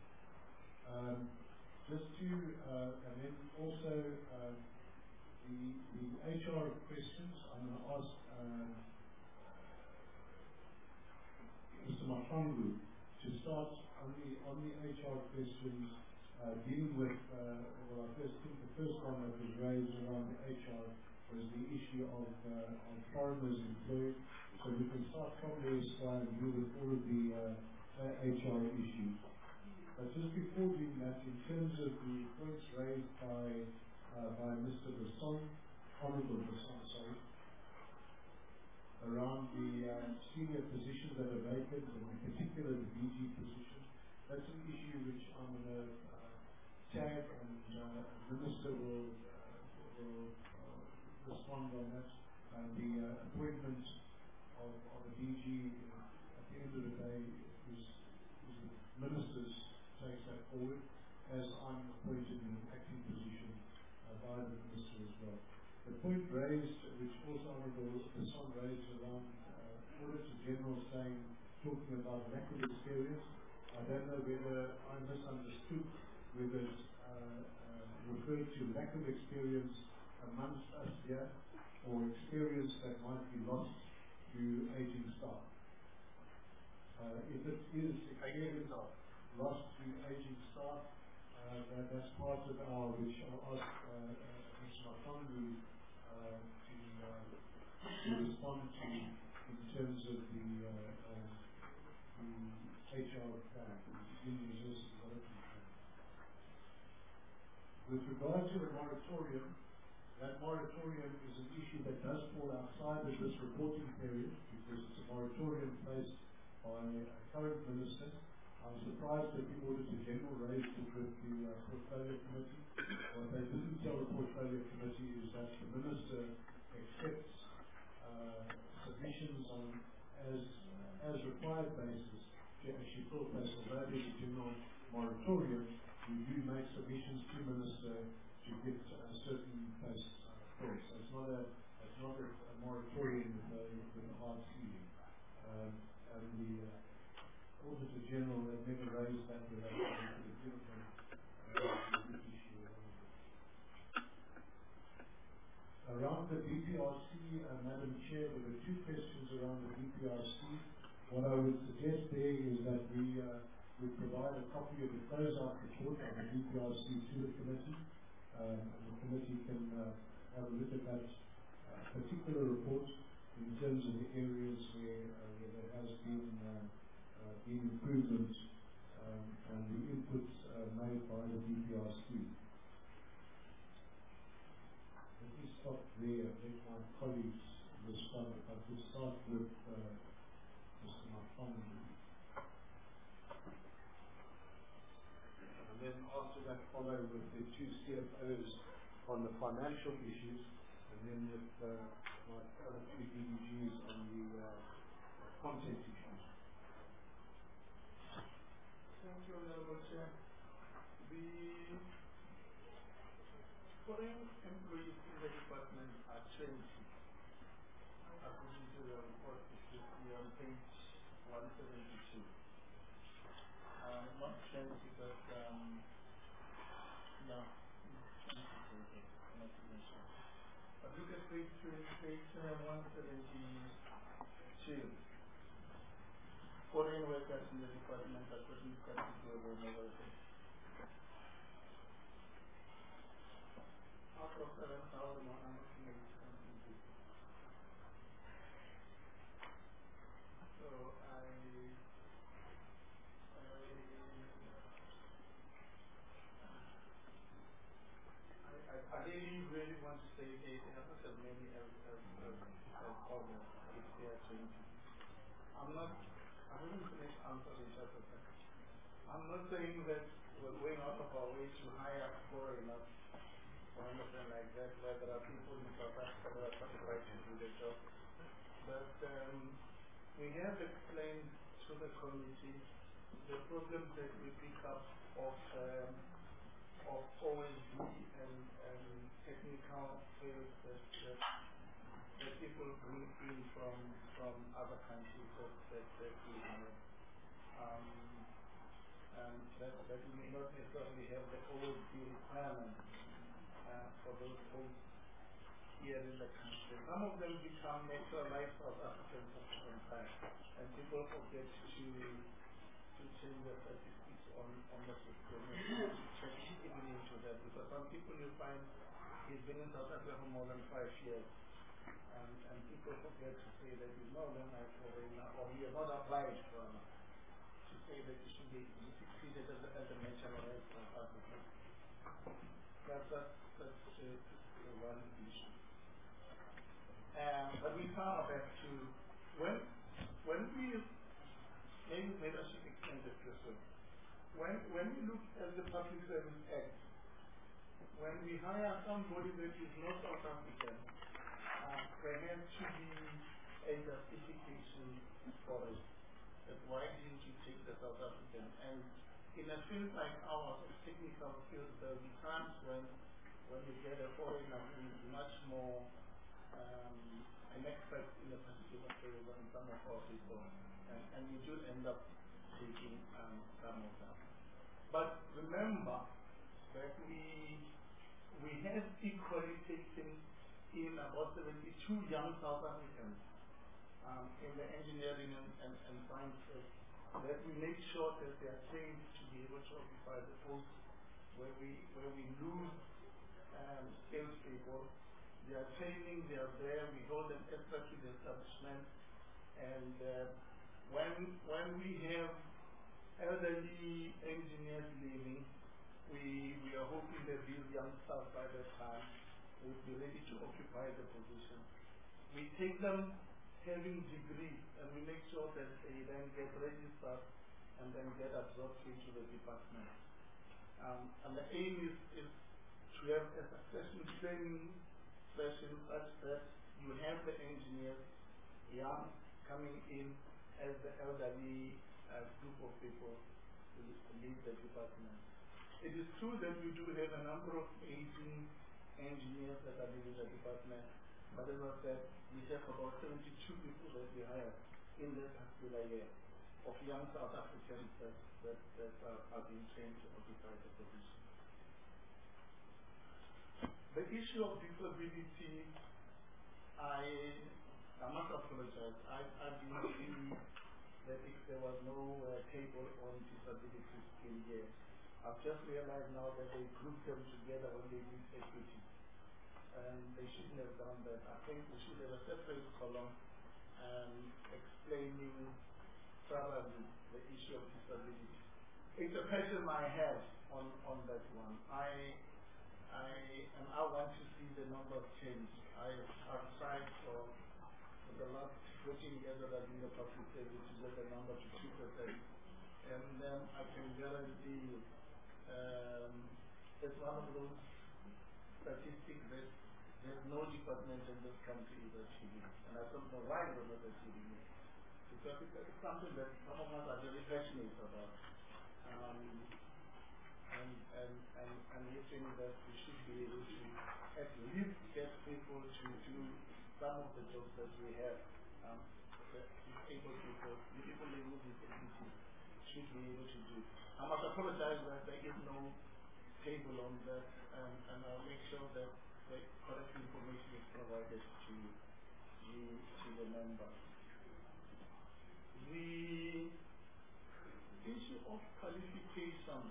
And then also the HR questions, I'm going to ask Mr. Mafangu to start on the HR questions, dealing with, well, I think the first one that was raised around the HR was the issue of foreigners employed. So we can start from there and deal with all of the HR issues. But just before doing that, in terms of the points raised by Mr. Besson, Honourable Besson, sorry, around the senior positions that are vacant, and in particular the DG position, that's an issue which I'm going to tag, and the Minister will respond on that. And the appointment of a DG at the end of the day is the Minister's takes that forward, as I'm appointed in an acting position by the Minister as well. The point raised, which also Honourable Besson raised around Auditor General talking about lack of experience, I don't know whether I misunderstood whether it referred to lack of experience amongst us here, or experience that might be lost to aging staff. If it is experience lost to aging staff, that's part of our, which I'll ask Mr. Mafangu to respond to in terms of the HR plan, the Human Resources Development Plan. With regard to the moratorium, that moratorium is an issue that does fall outside of this reporting period, because it's a moratorium placed by a current minister. I'm surprised that the Auditor General raised it with the Portfolio Committee. What they didn't tell the Portfolio Committee is that the Minister accepts submissions on as required basis to actually fill places. Although there's a general moratorium, we do make submissions to Minister to get certain places filled. So it's not a moratorium with a hard ceiling. And the Auditor General had never raised that with us. Around the DPRC, Madam Chair, there were two questions around the DPRC. What I would suggest there is that we provide a copy of the closeout report on the DPRC to the committee, and the committee can have a look at that particular report in terms of the areas where there has been improvement and the inputs made by the DPRC. Let me stop there and let my colleagues respond. I could start with Mr. Mafangu. And then after that follow with the two CFOs on the financial issues, and then with my other two DDGs on the content issues. Thank you, Honourable Chair. The foreign employees in the department are 20. According to the report, which is on page 172. Not 20, but no. But look at page 172. workers in the department are putting category or whatever it is. Out of 7,180 something. So I really want to say they have as many as others if they are changing. I haven't finished answering that. I'm not saying that we're going out of our way to hire foreigners or anything like that, where there are people in South Africa that are qualified to do the job. But we have explained to the committee the problems that we pick up of OSD and technical fields that people bring in from other countries that we have. And that we may not necessarily have the OSD requirement for those posts here in the country. Some of them become naturalized South Africans at some time, and people forget to change their statistics on the system and to check even into that. Because some people you find he's been in South Africa for more than 5 years, and people forget to say that he's not long foreigner or he has not applied for to say that he should be succeeded as a naturalized South African. That's one issue. But we come back to when we maybe I should explain this way. When we look at the Public Service Act, when we hire somebody that is not South African, there has to be a justification for it. That why didn't you take the South African? And in a field like ours, of technical field, there will be times when you get a foreigner who is much more an expert in a particular field than some of our people, and you do end up taking some of them. But remember that we have equally taken in about 72 young South Africans in the engineering and sciences, that we make sure that they are trained to be able to occupy the posts where we lose salespeople. They are training, they are there, we hold them extra to the establishment, and when we have elderly engineers leaving, we are hoping that these young staff by that time will be ready to occupy the position. We take them having degrees, and we make sure that they then get registered and then get absorbed into the department. And the aim is to have a succession training session such that you have the engineers young coming in as the elderly group of people to lead the department. It is true that we do have a number of aging engineers that are leading the department, but as I said, we have about 72 people that we hire in this particular year of young South Africans that are being trained to occupy the position. The issue of disability, I must apologize. I didn't see that if there was no table on disability in here. I've just realized now that they grouped them together when they did equity. And they shouldn't have done that. I think we should have a separate column explaining thoroughly the issue of disability. It's a passion I have on that one. I want to see the numbers change. I've tried for the last 14 years that I've been in the public service to get the number to 2%. And then I can guarantee you it's one of those statistics that there's no department in this country is achieving. And I don't know why we're not achieving it. Because it's something that some of us are very passionate about. And we think that we should be able to at least get people to do some of the jobs that we have. Disabled people, the people living with disabilities should be able to do. I must apologize that there is no table on that, and I'll make sure that the correct information is provided to the member. education.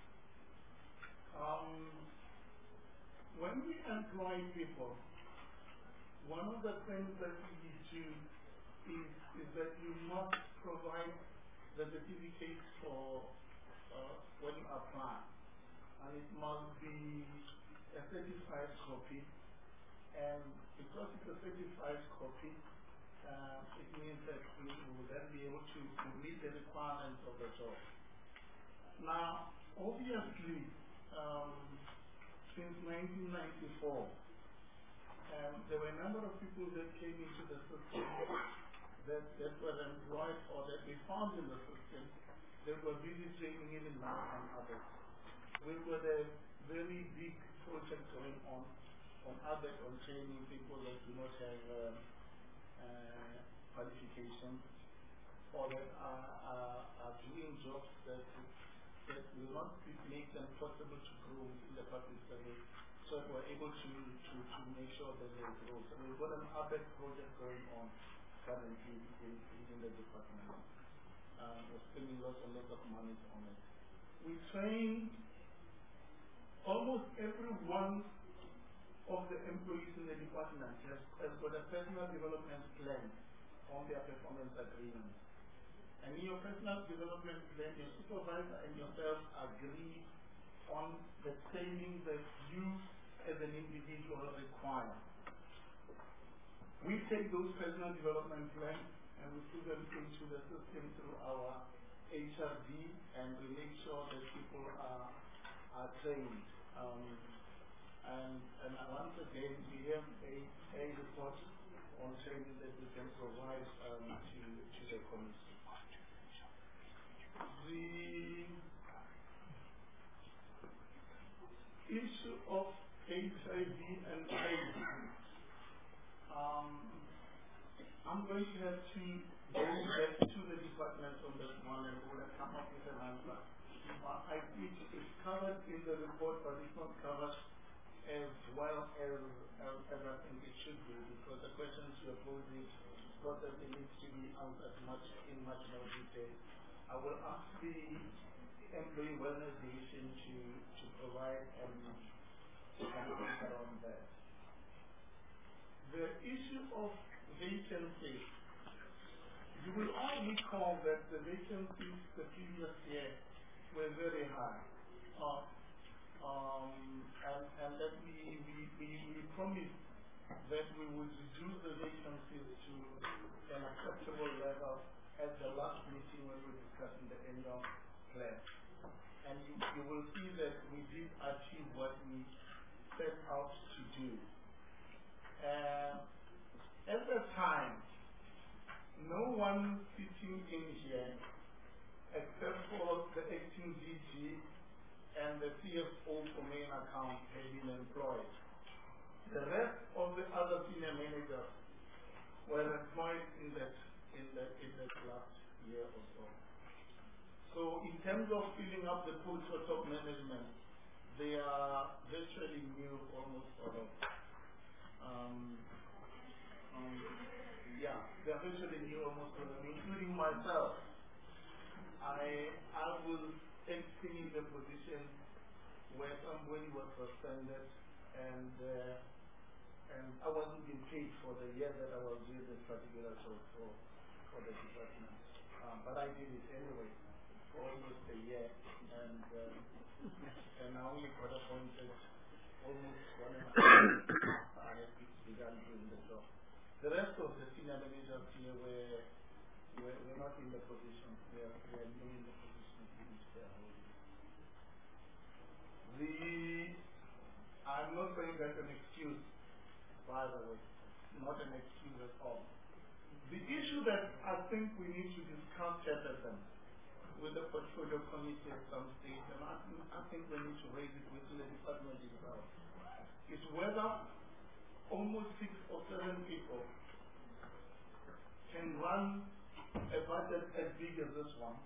When we employ people, one of the things that we do is that you must provide the certificates for when you apply. And it must be a certified copy. And because it's a certified copy, it means that we will then be able to meet the requirements of the job. Now, obviously, since 1994, there were a number of people that came into the system that were employed or that we found in the system that were busy training even now and others. We were a very big project going on others on training people that do not have qualifications or that are doing jobs that will not make them possible to grow in the public service. So we're able to make sure that they grow. So we've got an ABEC project going on currently in the department. We're spending lots and lots of money on it. We train almost every one of the employees in the department has got a personal development plan on their performance agreement. And in your personal development plan, your supervisor and yourself agree on the training that you as an individual require. We take those personal development plans and we put them into the system through our HRD, and we make sure that people are trained. And once again, we have a report on training that we can provide to the committee. The issue of HIV and AIDS, I'm going to have to go back to the department on this one and we'll come up with an answer. I think it's covered in the report, but it's not covered as well as I think it should be, because the questions you are posing possibly needs to be answered in much more detail. I will ask the Employee Wellness Division to provide an answer on that. The issue of vacancies, you will all recall that the vacancies the previous year were very high. And that we promised that we would reduce the vacancies to an acceptable level at the last meeting when we were discussing the annual plan. And you will see that we did achieve what we set out to do. At the time, no one sitting in here, except for the acting DG and the CFO for main account, had been employed. The rest of the other senior managers were employed in that last year or so. So in terms of filling up the post for top management, they are virtually new, almost sort of. They are virtually new, almost sort of, including myself. I was acting in the position where somebody was suspended and I wasn't being paid for the year that I was doing this particular show for the department. But I did it anyway for almost a year, and I only got appointed almost 1.5 years after I had begun doing the job. The rest of the senior managers here were not in the position. They are new in the position in which they are holding. I'm not saying that's an excuse, by the way, not an excuse at all. The issue that I think we need to discuss, Chairperson, with the portfolio committee at some stage, and I think we need to raise it within the department itself, is whether almost 6 or 7 people can run a budget as big as this one,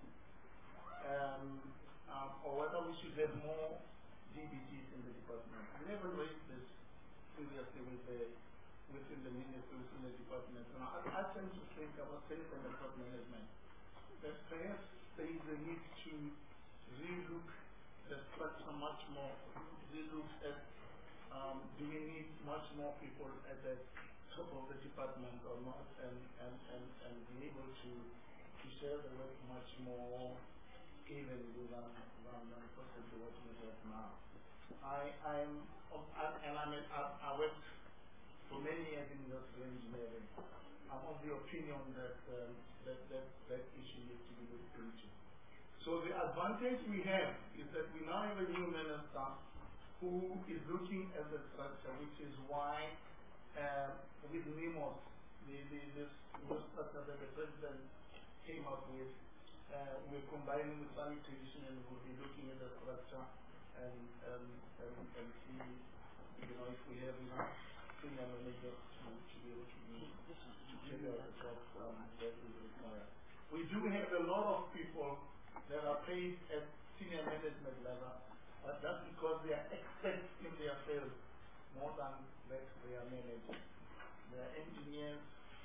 or whether we should have more DBTs in the department. We never raised this previously within the ministry, within the department. And I tend to think about things in the top management. That perhaps there is a need to relook the structure much more, relook at do we need much more people at the top of the department or not, and be able to share the work much more evenly than possibly what we have now. I worked for many years in industrial engineering. I'm of the opinion that that issue needs to be looked into. So the advantage we have is that we now have a new minister who is looking at the structure, which is why with NEMOS, this new structure that the president came up with, we're combining with sanitation, and we'll be looking at the structure and see, if we have enough senior managers to be able to carry out the job that we require. We do have a lot of people that are paid at senior management level, but that's because they are experts in their field more than that they are managers. They are engineers,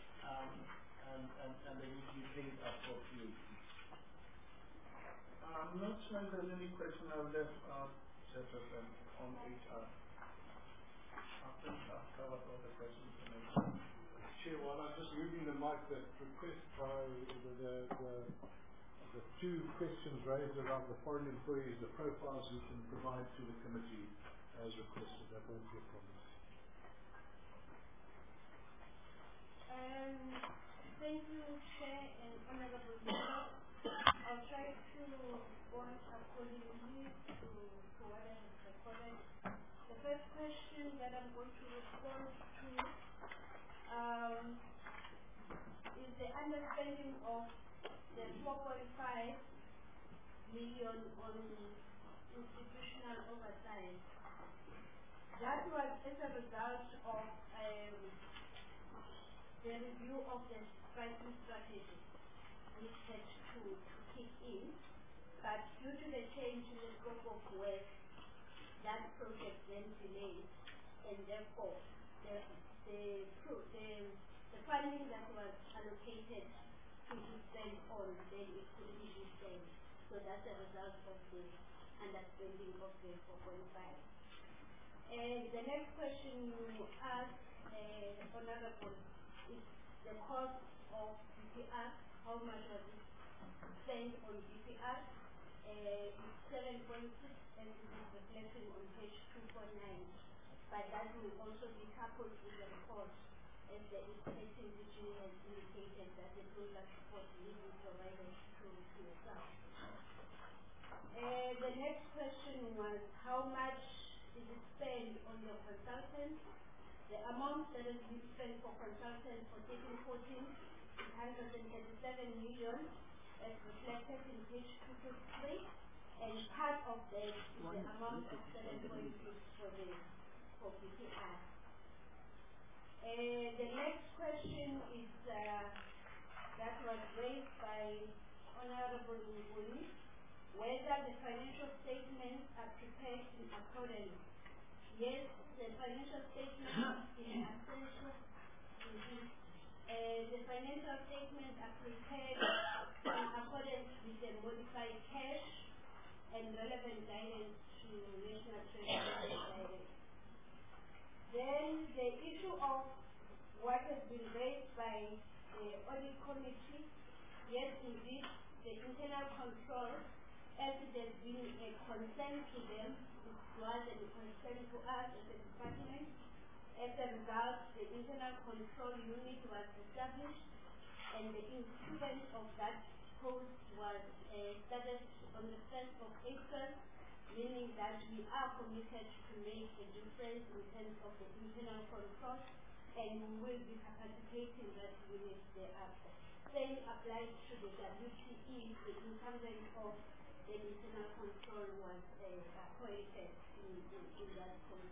and they need to be paid appropriately. I'm not sure if there's any question I'll left Jefferson on HR. I think I've covered all the questions. Chair, while I'm just moving the mic, that request by the two questions raised around the foreign employees, the profiles we can provide to the committee as requested. That won't be a problem. Thank you, Chair and Honorable Member. I'll try to respond accordingly to what I have recorded. The first question that I'm going to respond to is the understanding of the 4.5 million on institutional oversight. That was as a result of the review of the pricing strategy, which had to kick in, but due to the change in the scope of work, that project then delayed, and therefore the funding that was allocated to be spent on, then it couldn't be spent. So that's a result of the understanding of the 4.5. And the next question you asked, Honorable, is the cost of DPR. How much was it spent on DPR? It's 7.6, and it is reflecting on page 249. But that will also be coupled with the report, as the estimating DG has indicated that the total support will be provided to yourself. The next question was, how much is it spent on your consultants? The amount that has been spent for consultants for 13-14 is 137 million, as reflected in page 253, and part of that is the amount of 7.6 for PPR. The next question is that was raised by Honorable Nguni, whether the financial statements are prepared in accordance. Yes, the financial statements in essential. The financial statements are prepared in accordance with the modified cash and relevant guidance to National Treasury guidance. Then the issue of what has been raised by the audit committee, yes, indeed, the internal control, as it has been a concern to them, it was a concern to us as a department. As a result, the internal control unit was established, and the instrument of that post was started on the 1st of April, meaning that we are committed to make a difference in terms of the internal control, and we will be capacitating that unit thereafter. Same applies to the WTE, the incumbent of the internal control was appointed in that post.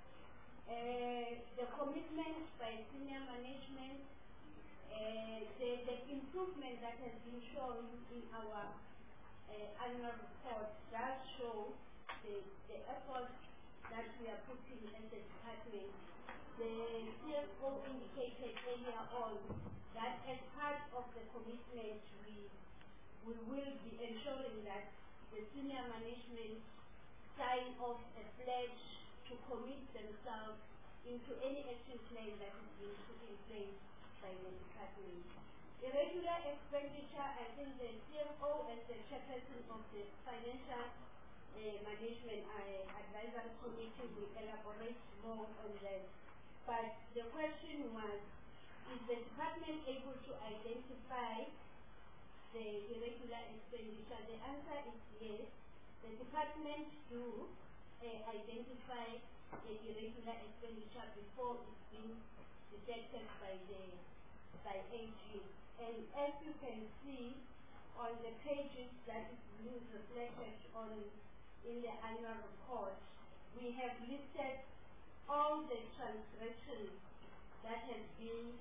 The commitment by senior management, the improvement that has been shown in our annual report does show the efforts that we are putting as a department. The CFO indicated earlier on that as part of the commitment, we will be ensuring that the senior management sign off a pledge to commit themselves into any action plan that is being put in place by the department. Irregular expenditure, I think the CFO as the chairperson of the Financial Management Advisory Committee will elaborate more on that. But the question was, is the department able to identify the irregular expenditure? The answer is yes. The department do identify the irregular expenditure before it's been detected by AG. And as you can see on the pages that is being reflected in the annual report, we have listed all the transgressions that have been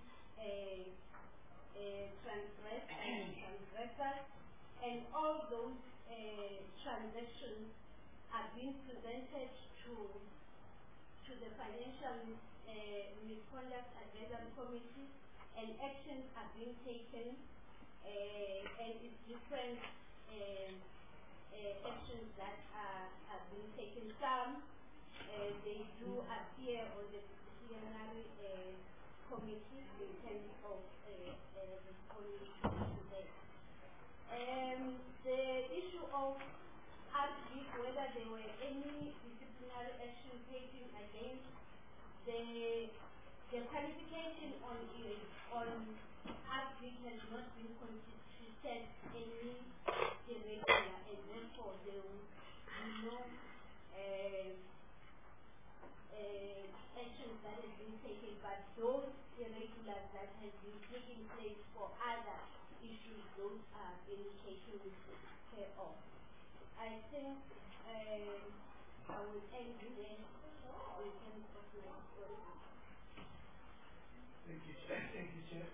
transgressed and transgressors, and all those transactions are being presented to the Financial Misconduct Advisory Committee, and actions are being taken, and it's different actions that are being taken. Some they do appear on the disciplinary committee in terms of responding to that. The issue of ASBIC, whether there were any disciplinary action taken against the qualification on ASBIC has not been constituted any irregular, and therefore there will be no actions that have been taken, but those irregulars that have been taking place for other issues, those are being taken care of. I think I will end there. We can Thank you, Chair. Thank you, Chair.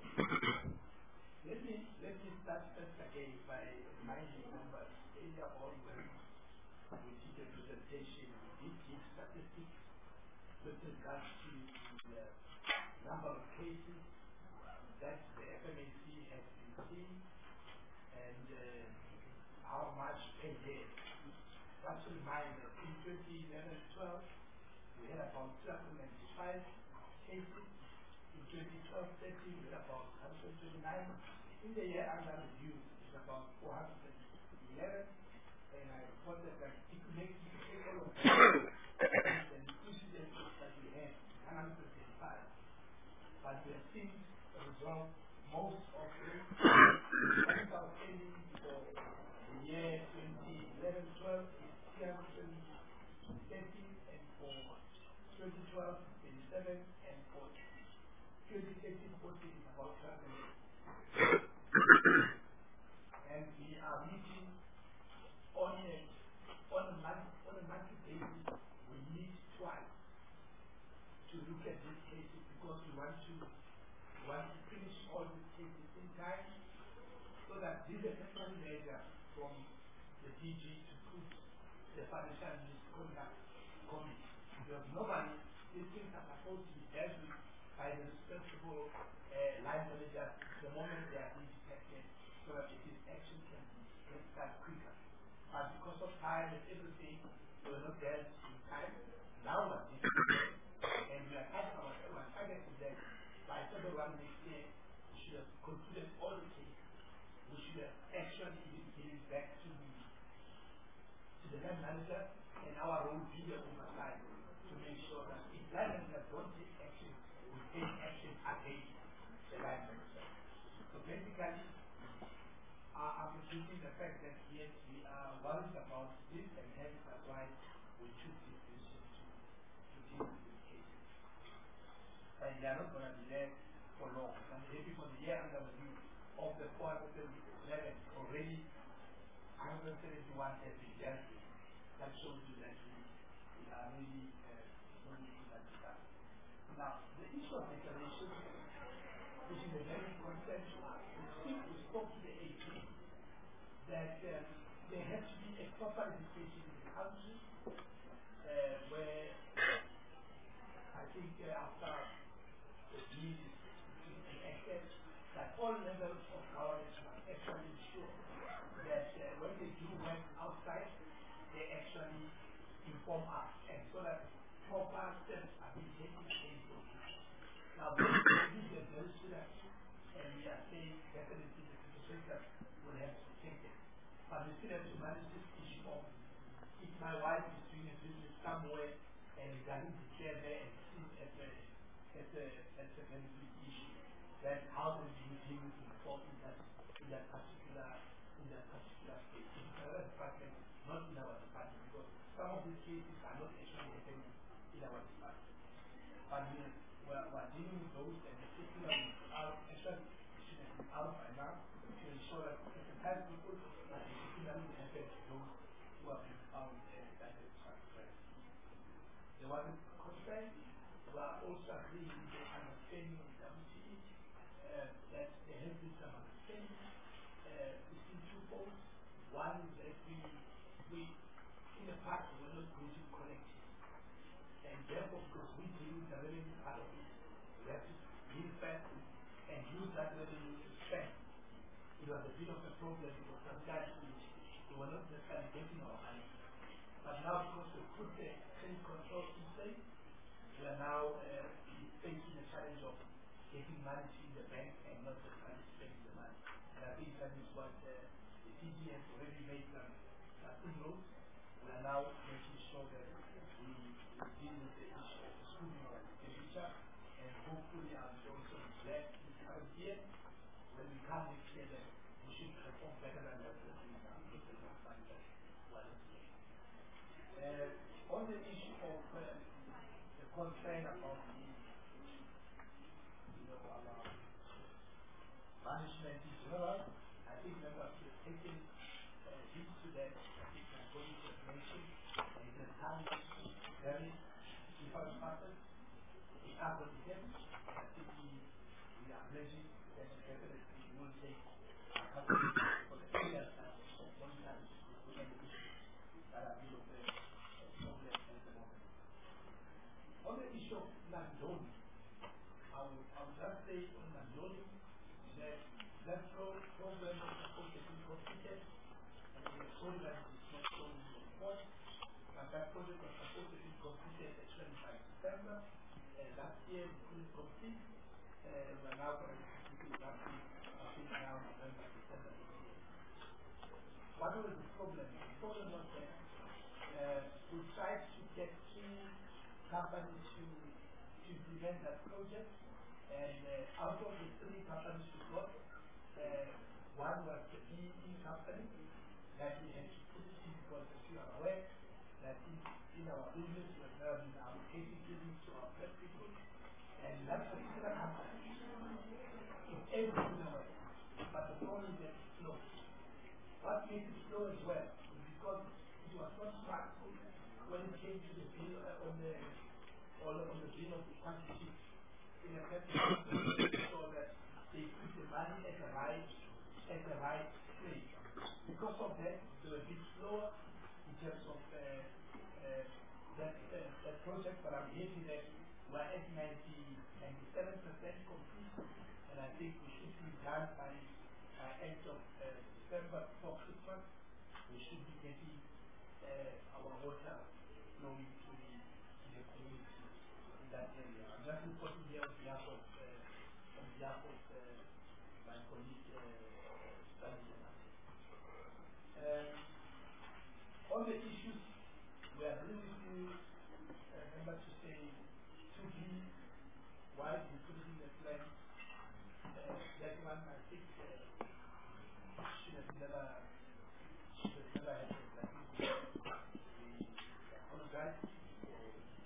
Let me start first again by reminding members earlier on when we did the presentation, we did give statistics with regards to the number of cases that the FMAC has been seeing and how much per day. Just to remind that in 2011-12, we had about 295 cases. In 2012-13, we had about 129. In the year under review, it's about 411. And I reported that it could make all of the incidents that we had 135. But we have since resolved most of them. Without any for the year 2011-12 is 330, and for 2012, 27, and for 2013-14 is about 12. And we are meeting on a monthly basis. We meet twice to look at these cases because we want to finish all these cases in time, so that this is a second measure from the DG to put the Financial Misconduct Committee. Because normally these things are supposed to be dealt with by the responsible line managers the moment they are being detected, so that this action can start quicker. But because of time and everything, we were not dealt in time. Now we're doing it, and we are having our target is that by February next year, we should have concluded all the cases. We should have actually given it back to the line manager, and our role will be the oversight to make sure that if line managers don't take action, we take action against the line manager. So basically, I'm repeating the fact that yes, we are worried about this, and hence that's why we took this decision to deal with these cases. And they are not going to be there for long. And maybe for the year under review of the 411, already 171 have been dealt with. That shows you that we are really going to do that stuff. Now, the issue of declaration, which is a very consensual, we spoke to the AG that there has to be a proper legislation in the country where I think after the deal is enacted, that all levels of government must actually ensure that when they do work outside but we still have to manage this issue of if my wife is doing a business somewhere and it doesn't declare there and seen as a very big issue, then how do you deal with it in that particular state? In our department, not in our department, because some of these cases are not actually happening in our department. But we're dealing with those, and the system is out, actually should have been out by now to ensure that if it has people, that the system doesn't happen to those who have been found that is transferred. There was a concern. We are also agreeing with the understanding of the WTE that there has been some understanding between two folks. One is that we in the past we were not going to collect it. And therefore, because we deal with the revenue part of it, we have to deal fast and use that revenue to spend. It was a bit of a problem because sometimes we were not necessarily getting our money. But now, because we put the credit control in place, we are now facing the challenge of getting money in the bank and not necessarily spending the money. And I think that is what the TG has already made some inroads. We are now making sure that we deal with the issue of the schooling of the future, and hopefully I'll be also glad this current year when we come next year that we should perform better than that. On the issue of the concern about the our management in general, I think members have taken heed to that. I think my colleagues have mentioned in the time very different factors. We are what we get. I think we are pledging that definitely we will take accountability for the clear time of one time to end the issues that are being problem at the moment. On the issue of landowning, I would just say on landowning that that program is supposed to be completed, and the program is not showing in the report, but that project was supposed to be completed actually by December. Last year we couldn't complete, we are now going to complete it roughly around November, December this year. What was the problem? The problem was that we tried to get 2 companies to implement that project, and out of the 3 companies we got, one was the PE company that we had to put in because as you are aware that in our business we have now been allocating business to our press people, and that particular company is able to know it, but the problem is that it's slow. What made it slow as well is because it was not smart when it came to the bill on the bill of the quantity in a so that they put the money at the right place. Because of that, they were a bit slower in terms of that project, but I'm happy that we're at 97% complete, and I think we should be done by end of December before Christmas. We should be getting our water flowing to the community in that area. I'm just reporting here on behalf of my colleague Stanley. On the issues, we are really with you, remember to say 2B, why we put it in the plan. That one I think should have never happened. We apologize for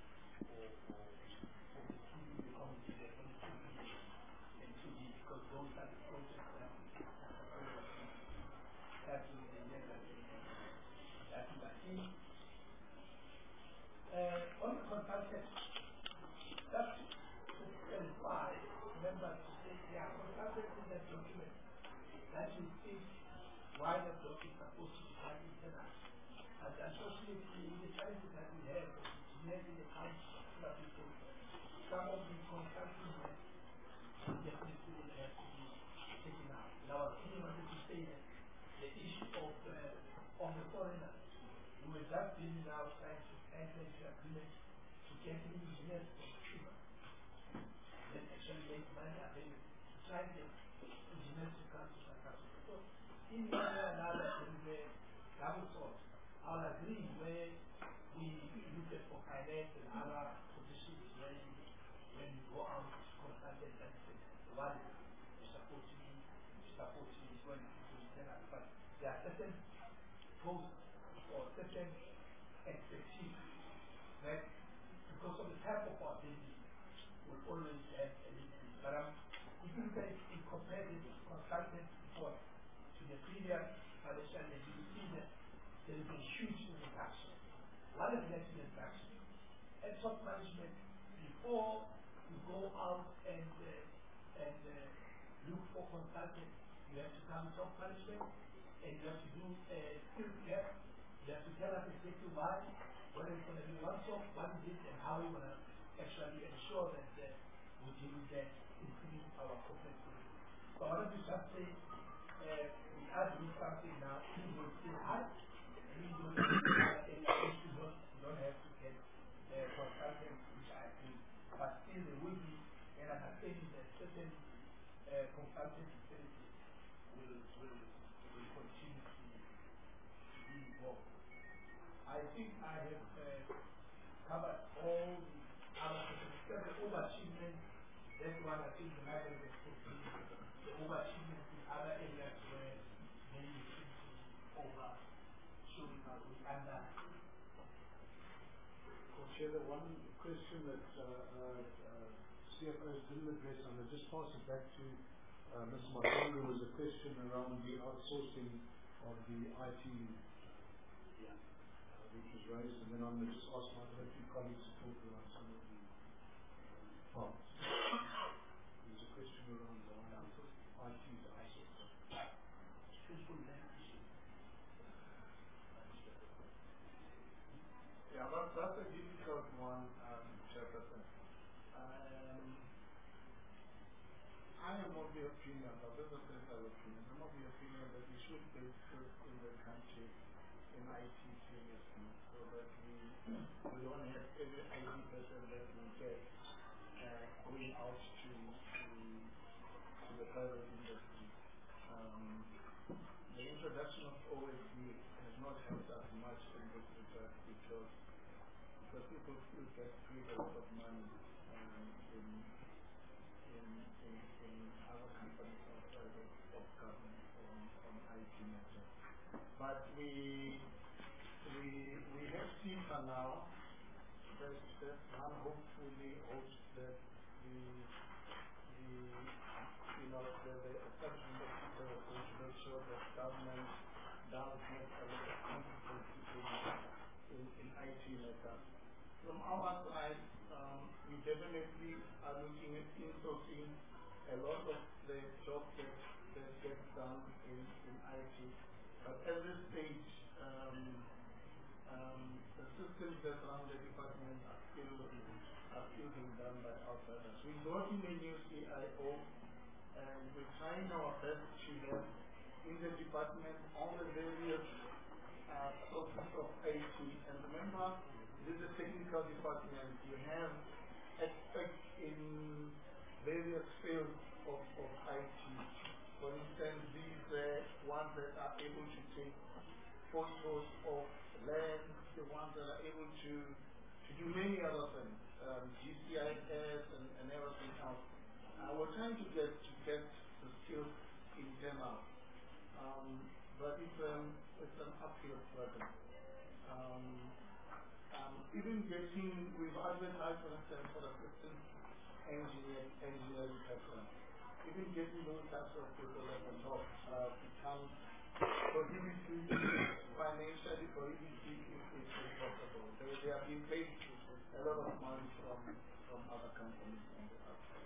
keeping the committee there on the 2B and 2B because those are the projects that have to be on the consultant, that's to clarify, remember to say there are consultants in that document that you think why the doc is supposed to be done internal. And unfortunately, in the crisis that we have, engineers in the country, people, some of the consulting definitely will have to be taken out. Now, I really wanted to say that the issue of the foreigners, we were just dealing now trying to enter into agreement to get engineers from Cuba. Then actually make money available to try and get engineers to come to South Africa. So in one way or another, there is double sword. I'll agree where we look at for finance and other positions when you go out to consultant and one is supporting when people stand up. But there are certain posts or certain expertise that because of the type of our business will always have a limit. But if you look at it in comparison consultant report to the previous financial year, you see that there is a huge reduction. What is that reduction? At top management, before you go out and look for consultants, you have to come to top management and you have to do a skill gap. You have to tell us exactly why, whether it's going to be one shop, what is it, and how we're going to actually ensure that we deal with that, increase our complexity. So I want to just say, we are doing something now, even though it's still hard, even though you don't have to get consultants, which I agree, but still there will be an understanding that certain consulting facilities will continue to be involved. I think I have covered all the other except the overachievement. That's one I think the matter is the overachievement in other areas where maybe you should be over showing up with under. Chair, the one question that CFOs didn't address, and I just pass it back to Ms. Martin, was a question around the outsourcing of the IT which was raised, and then I'm going to just ask my other two colleagues to talk about some of the parts. There's a question around the IT to outsource. Yeah, that's a difficult one, Chairperson. I am of the opinion, or this is a personal opinion, I'm of the opinion that we should invest in the country in IT seriously, so that we don't have every IT person that we get going out to the private industry. The introduction of OSD has not helped us much in this regard because people still get paid a lot of money in other companies outside of government on IT matters. But we have CIPA now. That one hopefully hopes that the establishment of CIPA is going to make sure that government does have a lot of competency in IT matters. From our side, we definitely are looking at insourcing a lot of the jobs that get done in IT. But at this stage, the systems that run the department are still being done by outsiders. We brought in a new CIO, and we're trying our best to have in the department all the various sources of IT. And remember, this is a technical department. You have experts in various fields of IT. For instance, these ones that are able to take photos of land, the ones that are able to do many other things, GCIS and everything else. We're trying to get the skills internal, but it's an uphill struggle. Even we've advertised, for instance, for assistant engineering person. Even getting those types of people at the top becomes prohibitive, financially prohibitive if it's impossible. They are being paid a lot of money from other companies on the outside.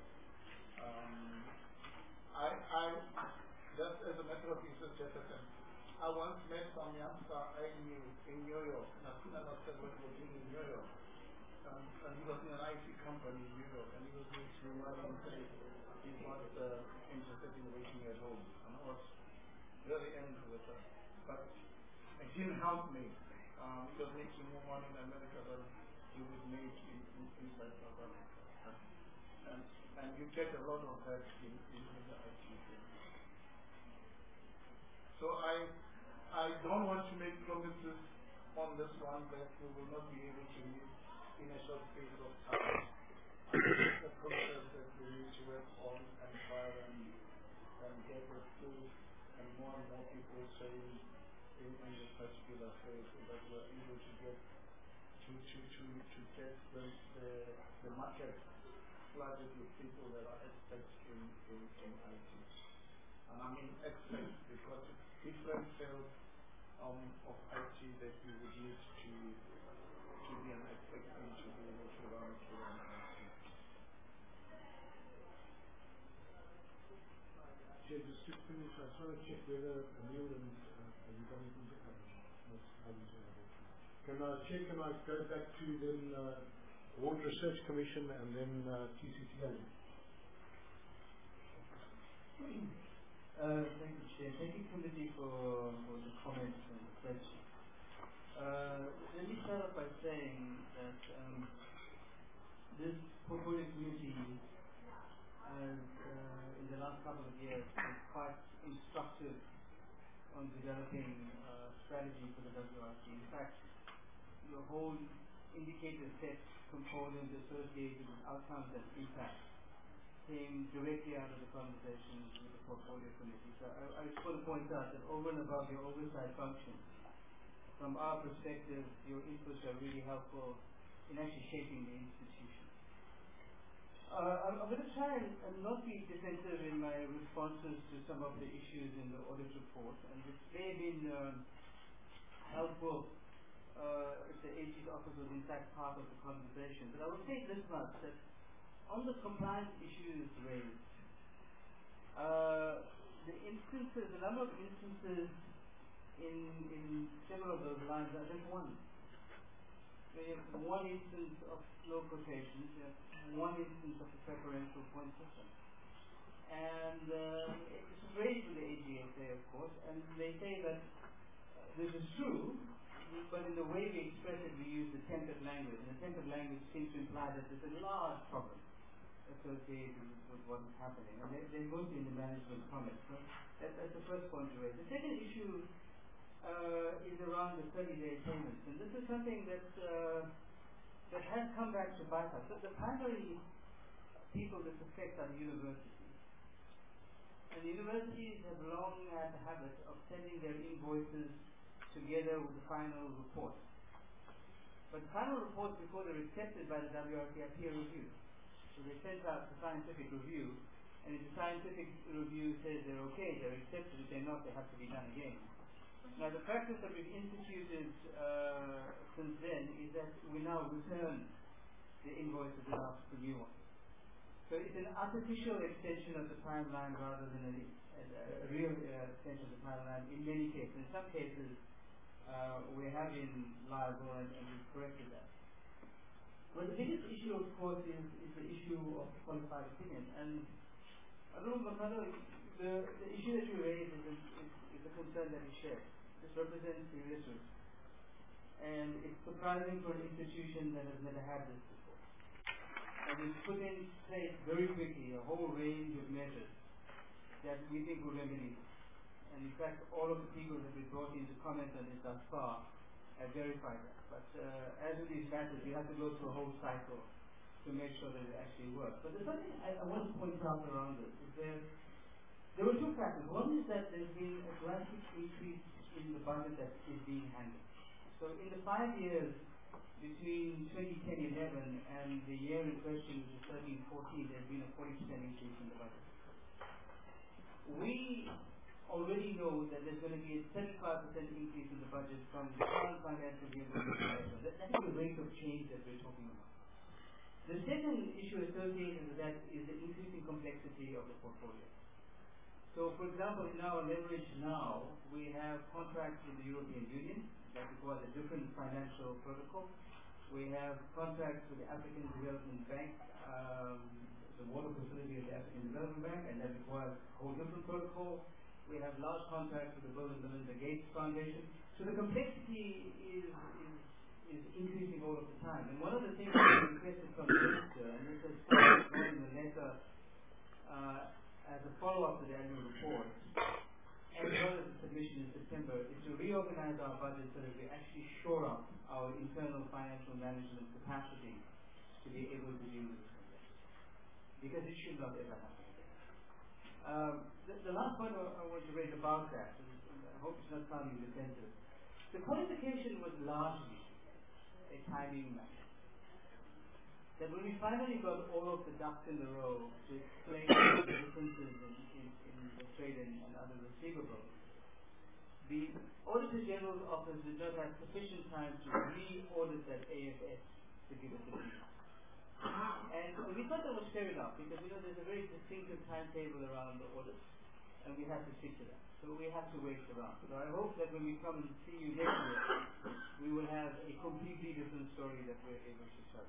I just as a matter of interest, I once met some youngster I knew in New York, and I couldn't understand what he was doing in New York. And he was in an IT company in New York, and he was doing some money and said he was interested in working at home. And I was very angry with that. But it didn't help me. He was making more money in America than he would make inside South Africa. And you get a lot of that in the IT field. So I don't want to make promises on this one that we will not be able to meet in a short period of time. It's a process that we need to work on and try and get it through and more people saying in this particular phase so that we're able to get the market flooded with people that are experts in IT. And I mean experts because it's different fields of IT that you would need to be an expert in to be able to run IT. Chair, just to finish, I just want to check whether Neil and have you got anything to add? Can I check and I go back to then Water Research Commission and then TCTA? Thank you, Chair. Thank you, Committee, for the comments and the questions. Let me start off by saying that this portfolio committee has, in the last couple of years, been quite instructive on developing a strategy for the WRC. In fact, the whole indicator set component associated with outcomes and impact came directly out of the conversations with the portfolio committee. So I just want to point out that over and above your oversight function, from our perspective, your inputs are really helpful in actually shaping the institution. I'm going to try and not be defensive in my responses to some of the issues in the audit report, and this may have been helpful if the AG's office was in fact part of the conversation. But I will say this much, that on the compliance issues raised, the number of instances in several of those lines are just one. We have one instance of slow quotations, we have one instance of the preferential point system. And it's raised with the AGSA, of course, and they say that this is true, but in the way we express it, we use the tempered language. And the tempered language seems to imply that there's a large problem associated with what is happening. And they're mostly in the management comments. So that's the first point to raise. The second issue is around the 30-day payments. And this is something that has come back to bite us. So the primary people this affects are the universities. And the universities have long had the habit of sending their invoices together with the final report. But the final reports, before they're accepted by the WRC, are peer reviewed. So they sent out the scientific review, and if the scientific review says they're okay, they're accepted. If they're not, they have to be done again. Now, the practice that we've instituted since then is that we now return the invoices and ask for new ones. So it's an artificial extension of the timeline rather than a real extension of the timeline in many cases. In some cases, we have been liable and we've corrected that. But the biggest issue, of course, is the issue of qualified opinion. And I don't know, Makado, the issue that you raised is a concern that is shared. This represents serious risk. And it's surprising for an institution that has never had this before. And we've put in place very quickly a whole range of measures that we think will remedy this. And in fact, all of the people that we've brought in to comment on this thus far have verified that. But as with these matters, we have to go through a whole cycle to make sure that it actually works. But there's something I want to point out around this. Is there were two factors. One is that there's been a drastic increase in the budget that is being handled. So in the 5 years between 2010-11 and the year in question, which is 13-14, there's been a 40% increase in the budget. We already know that there's going to be a 35% increase in the budget from the current financial year. That's the rate of change that we're talking about. The second issue associated with that is the increasing complexity of the portfolio. So, for example, in our leverage now, we have contracts with the European Union that require a different financial protocol. We have contracts with the African Development Bank, the water facility of the African Development Bank, and that requires a whole different protocol. We have large contracts with the Bill and Melinda Gates Foundation. So the complexity is increasing all of the time. And one of the things that we requested from the minister, and this is in the letter as a follow-up to the annual report, as well as the submission in September, is to reorganize our budget so that we actually shore up our internal financial management capacity to be able to deal with this. Because it should not ever happen again. The last point I want to raise about that, and I hope it's not sounding defensive, the qualification was largely a timing matter. That when we finally got all of the ducks in a row to explain the differences in the trade and other receivables, the Auditor General's Office did not have sufficient time to re-audit that AFS to give us a view. And we thought that was fair enough because there's a very distinctive timetable around the audit and we have to stick to that. So we have to wait around. So I hope that when we come and see you next year, we will have a completely different story that we're able to tell.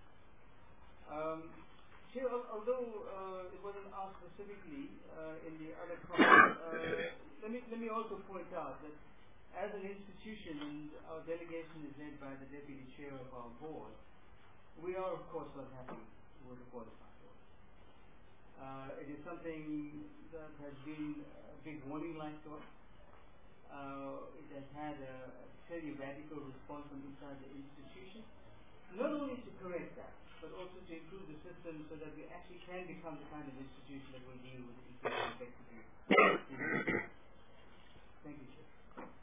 Chair, although it wasn't asked specifically in the other comments, let me also point out that as an institution, and our delegation is led by the Deputy Chair of our board, we are of course not happy with the qualified audit. It is something that has been a big warning light to us. It has had a fairly radical response from inside the institution, not only to correct that, but also to improve the system so that we actually can become the kind of institution that will deal with it effectively. Thank you, Chair.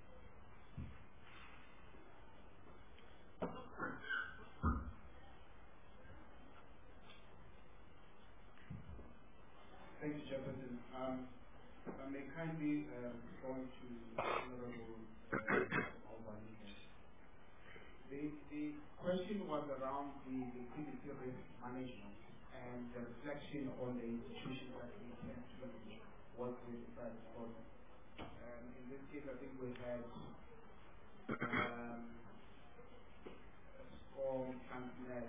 Thank you, Jefferson. I may kindly respond to Honorable Albanese. The question was around the liquidity risk management and the reflection on the institutions that we tend to work with inside the program. In this case, I think we had SCORM, Transnet,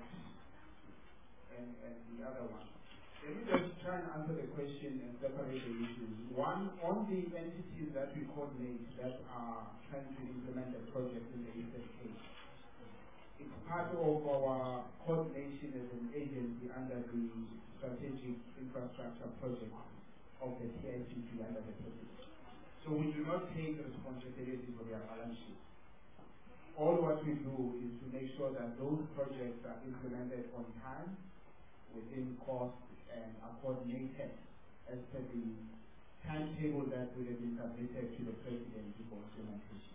and the other one. Let me just try and answer the question and separate the issues. One, on the entities that we coordinate that are trying to implement a project in the Eastern Cape. It's part of our coordination as an agency under the Strategic Infrastructure Project of the TICP under the project. So we do not take responsibility for their balance sheet. All what we do is to make sure that those projects are implemented on time, within cost, and are coordinated as per the timetable that will have been submitted to the President for implementation.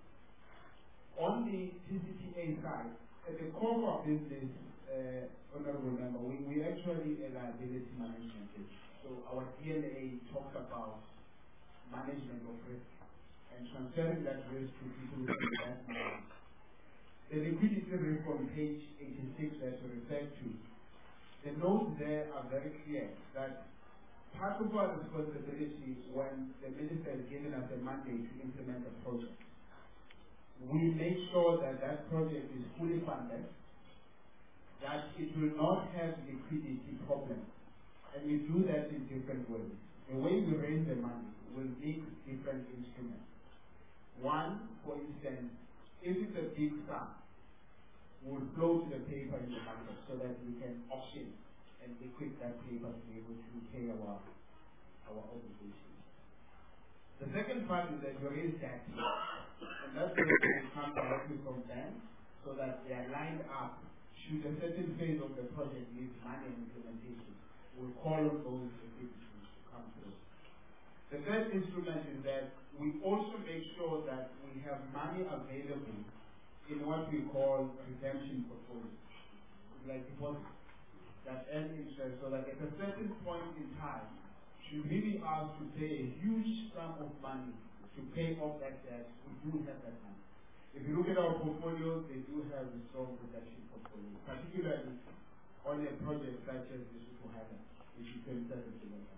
On the TCTA side, at the core of our business, Honorable Member, we actually a liability management business. So our DNA talks about management of risk and transferring that risk to people who invest money. The liquidity risk on page 86 that you referred to, the notes there are very clear that part of our responsibility when the minister has given us a mandate to implement a project, we make sure that that project is fully funded, that it will not have liquidity problems. And we do that in different ways. The way we raise the money will mix different instruments. One, for instance, if it's a big sum, we'll flow to the paper in the market so that we can auction and liquidate that paper to be able to pay our obligations. The second part is that we raise debt, and that's where we come directly from banks so that they are lined up. Should a certain phase of the project need money and implementation, we'll call on those activities to come through. The third instrument is that we also make sure that we have money available in what we call redemption portfolios, like deposits that earn interest, so that at a certain point in time, should we be asked to pay a huge sum of money to pay off that debt, we do have that money. If you look at our portfolios, they do have a strong redemption portfolio, particularly on a project such as the Sukuhana, which is 27 kilometers.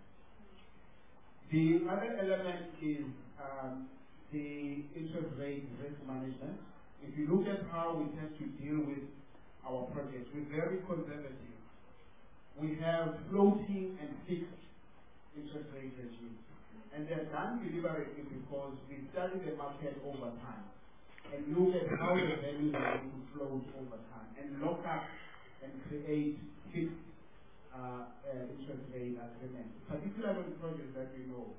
The other element is the interest rate risk management. If you look at how we tend to deal with our projects, we're very conservative. We have floating and fixed interest rate regimes. And they're done deliberately because we study the market over time and look at how the values are going to float over time and lock up and create fixed interest rate agreements, particularly on projects that we know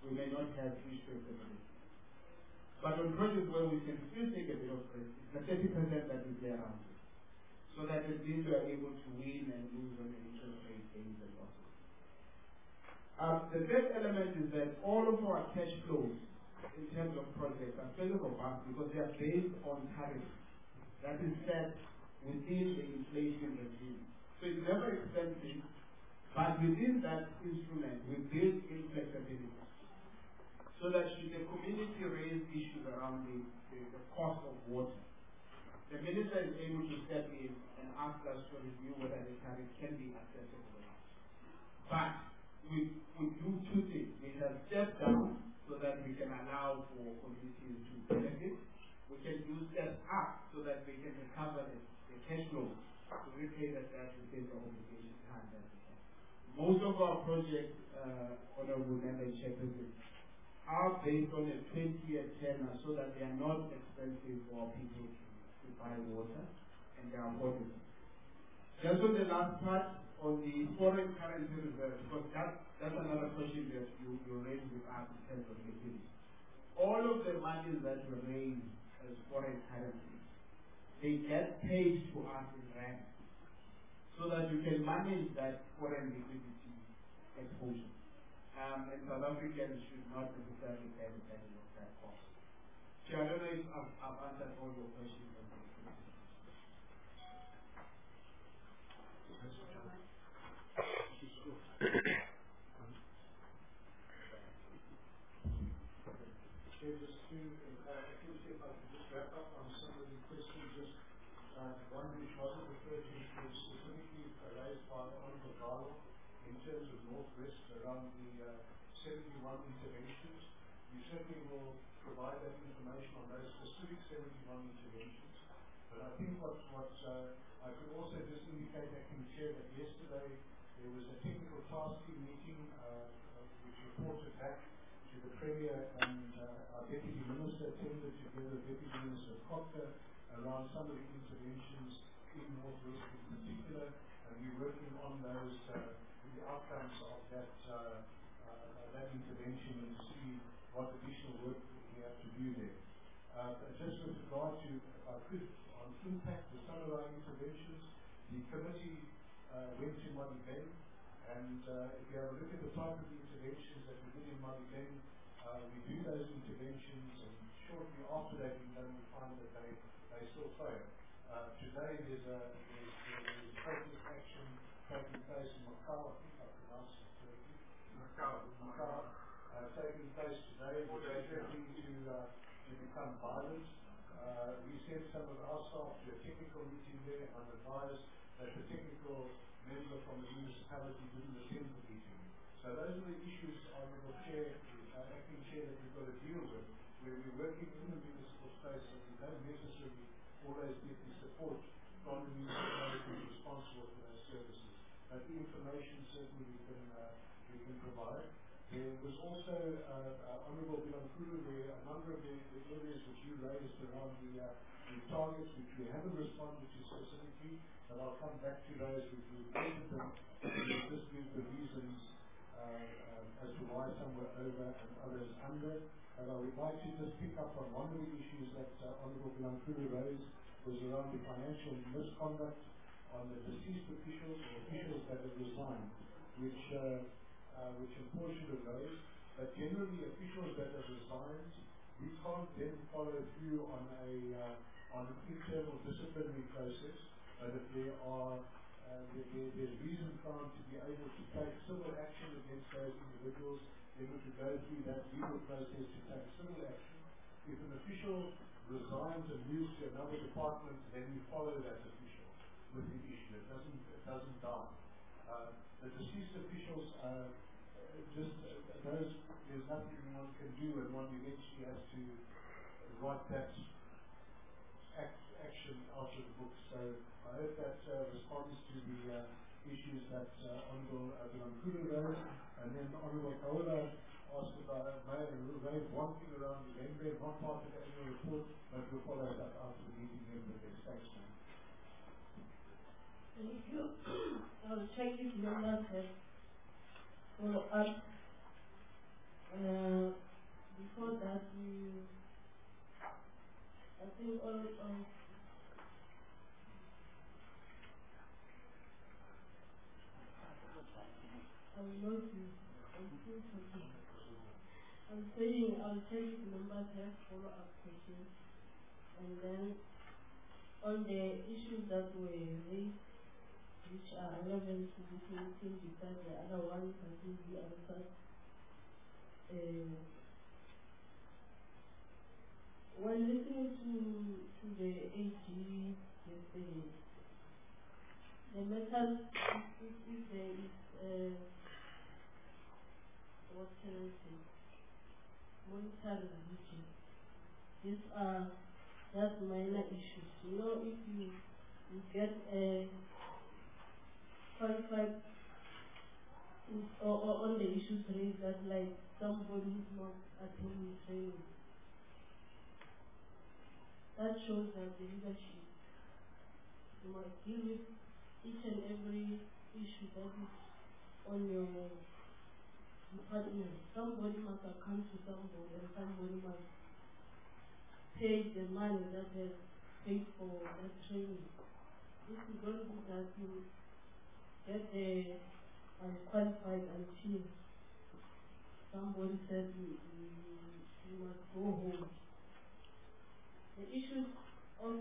we may not have huge flexibility. But on projects where we can still take a bit of risk, it's the 30% that is there around it. So that at least we are able to win and lose on the interest rate gains and losses. The third element is that all of our cash flows in terms of projects are fairly robust because they are based on tariffs that is set within the inflation regime. So it's never expensive, but within that instrument we build in flexibility. So that should the community raise issues around the cost of water, the minister is able to step in and ask us to review whether the tariff can be accessible or not. But we do two things. We can step down so that we can allow for communities to benefit. We can do step up so that we can recover the cash flow to repay the debt within the obligation time that we have. Most of our projects, Honorable Member Chairperson, are based on a 20-year tenure so that they are not expensive for people to buy water and they are affordable. Just on the last part, on the foreign currency reserve, because that's another question that you raised with us in terms of liquidity. All of the monies that we raise as foreign currency, they get paid to us in rand, so that you can manage that foreign liquidity exposure. And South Africans should not necessarily pay the penny of that cost. So I don't know if I've answered all your questions on the liquidity. Just to, if I could just wrap up on some of the questions, just one which wasn't referred to was specifically raised by Honorable Galo in terms of Northwest around the 71 interventions. We certainly will provide that information on those specific 71 interventions. But I think what I could also just indicate, Acting Chair, that yesterday there was a technical task team meeting which reported back to the Premier and our Deputy Minister attended together, Deputy Minister Cotter, around some of the interventions in Northwest in particular, and we're working on those, the outcomes of that intervention and see what additional work we have to do there. Just with regard to, if I could, on impact, the some of our interventions, the committee went to Malibeng, and if you have a look at the type of interventions that we did in Malibeng, we do those interventions, and shortly after that we've done, we find that they still fail. Today there's focused action taking place in Macau, I think I pronounced it correctly. Macau, taking place today, which is threatening to become violent. We sent some of our staff to a technical meeting there and advised that the technical member from the municipality didn't attend the meeting. So those are the issues, Honourable Chair, Acting Chair, that we've got to deal with, where we're working in the municipal space and we don't necessarily always get the support from the municipality responsible for those services. But the information certainly we can provide. There was also, Honourable Bilankulu, there a number of the areas which you raised around the targets which we haven't responded to specifically, but I'll come back to those which we've raised them, and just give the reasons as to why some were over and others under. And I would like to just pick up on one of the issues that Honourable Bilankulu raised, was around the financial misconduct on the deceased officials or officials that have resigned, which Paul should have raised. But generally, officials that have resigned, we can't then follow through on an internal disciplinary process. But if there are there's reason found to be able to take civil action against those individuals, then we could go through that legal process to take civil action. If an official resigns and moves to another department, then we follow that official with the issue. It doesn't die. The deceased officials, there's nothing one can do, and one eventually has to write that action out of the book. So I hope that responds to the issues that Honourable Bilankulu raised, and then Honourable Kaula asked about raised one thing around the Lembe, not part of the annual report, but we'll follow that after the meeting here with the thanks, man. Thank you. I'll check if members have follow up Before that, I think all I'm saying I'll tell you the numbers here, follow-up questions, and then on the issues that were raised, which are relevant to this meeting, besides the other ones, I think we answered. When listening to the AG yesterday, the matter if there is what can I say? Monetary religion. These are just minor issues. You know, if you get a qualified or on the issues raised, that like somebody who's not attending training, that shows that the leadership must deal with each and every issue that is on your department. Somebody must account to somebody, and somebody must pay the money that is paid for that training. If you don't do that, you get the unqualified until somebody says you must go home. The issues of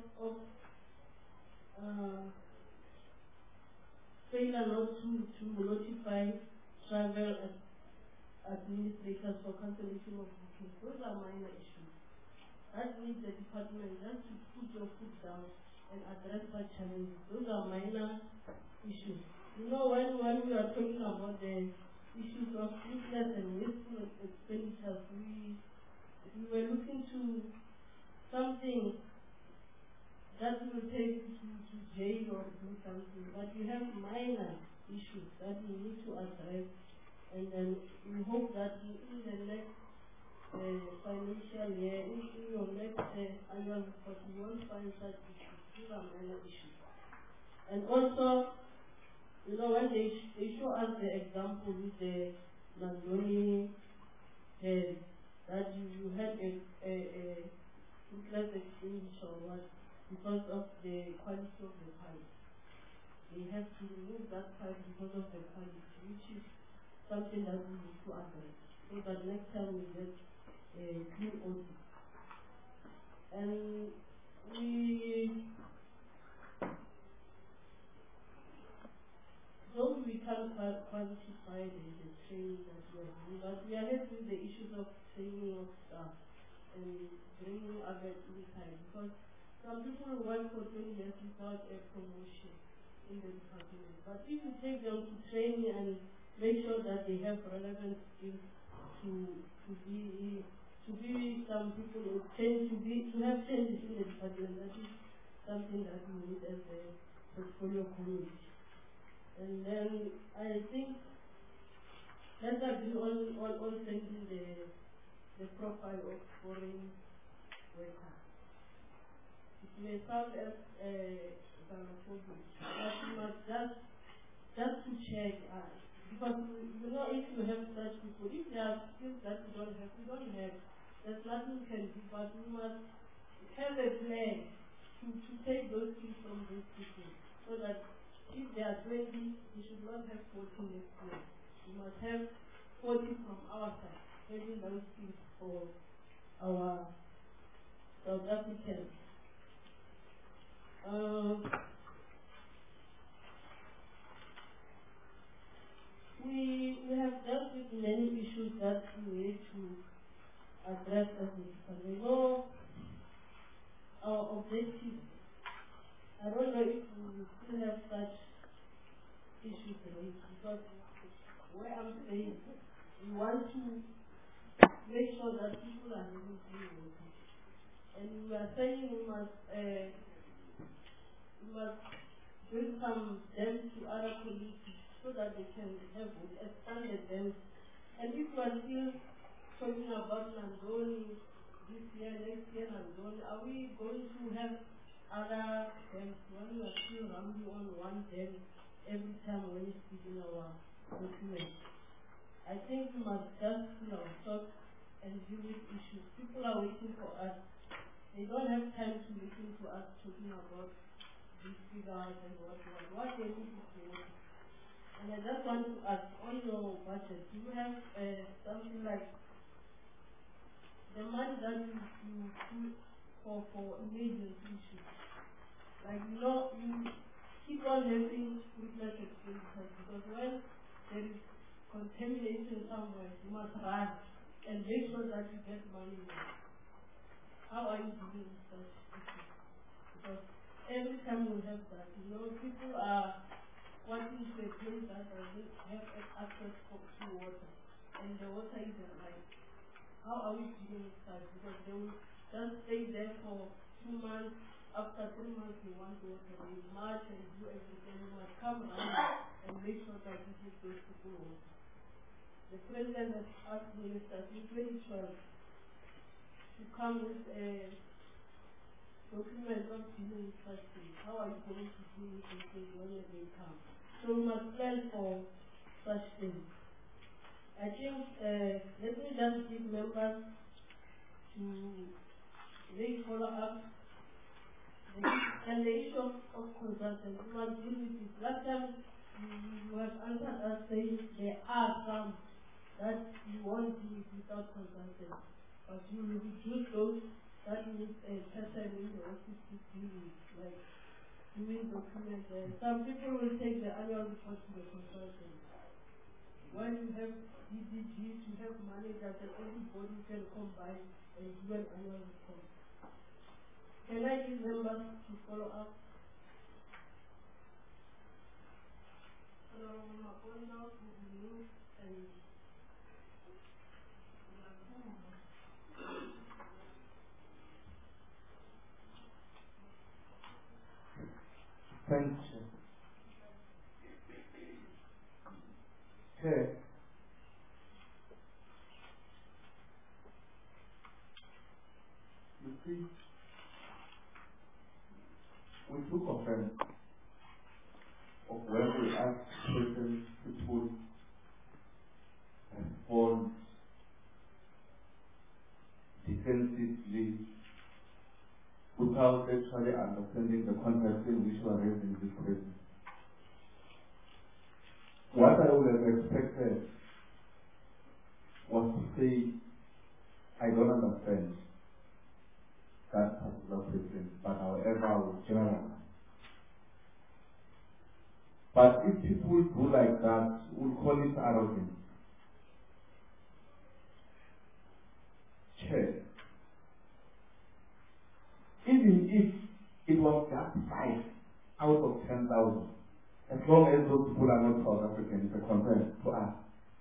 failure not to notify travel administrators for cancellation of bookings, those are minor issues. That needs the department just to put your foot down and address such challenges. Those are minor issues. You know, when we are talking about the issues of useless and wasteful expenditures, we were looking to something that will take to jail or do something, but we have minor issues that we need to address, and then we hope that in the next financial year, in your next annual report, you won't find such issues. These are minor issues. And also, you know, when they show us the example with the Nandoni that you had a useless expenditure or what, because of the quality of the pipe. They have to remove that pipe because of the quality, which is something that we need to address, so that next time we get a clean audit. And though we can't quantify the training that we are doing, but we are happy with the issues of training of staff and bringing other inside, because some people work for 20 years without a promotion in the department. But if you take them to training and make sure that they have relevant skills to be some people who to have changes in the department, that is something that we need as a portfolio committee. And then I think let's agree on sending the profile of foreign workers. It may sound as xenophobic, but you must just to check, because you know, if you have such people, if there are skills that we don't have, there's nothing we can do, but we must have a plan to take those skills from those people, so that if there are 20, we should not have 40 next year. We must have 40 from our side, having those skills for our South Africans. We have dealt with many issues that we need to address as a department. We know our objectives. I don't know if we still have such issues raised, because where I'm saying we want to make sure that people are living clean water. And we are saying we must bring some dams to other communities so that they can have expanded dams. And if we are still talking about Nandoni this year, next year Nandoni, are we going to have other dams when we are still running on one dam every time when it's in our documents? I think we must just, talk and deal with issues. People are waiting for us. They don't have time to listen to us talking about these figures and what they need is water. And I just want to ask, on your budget, do you have something like the money that you put for emergency issues? Like, you keep on having witness expenditures, because when there is contamination somewhere, you must run and make sure that you get money. How are you dealing with such issues? Because every time we have that, people are wanting to a place that doesn't have access to water, and the water isn't right. How are we dealing with that? Because they will just stay there for 2 months. After 3 months, they want water. They march and do everything. We must come around and make sure that we give those people water. The president has asked ministers in 2012 to come with a document of dealing with such things. How are you going to deal with these things when they come? So we must plan for such things. I think, let me just give members to really follow up. And the issue of consultants, we must deal with it. Last time you have answered us saying there are some that you won't deal with without consultants, but you will reduce those that need a person in the office to deal with, like doing documents. Some people will take the annual report to the consultant. When you have DDGs, you have managers, and everybody can combine and do an annual report. Can I give members to follow up? Hello, Makonda, Ubulu, and Thank you. Okay. You see, we took offense of when we asked certain people respond defensively without actually understanding the context in which we are raising this question. What I would have expected was to say, I don't understand that particular question, but however I will generalize. But if people do like that, we'll call it arrogance. Chair, even if it was just 5 out of 10,000, as long as those people are not South African, it's a concern to us.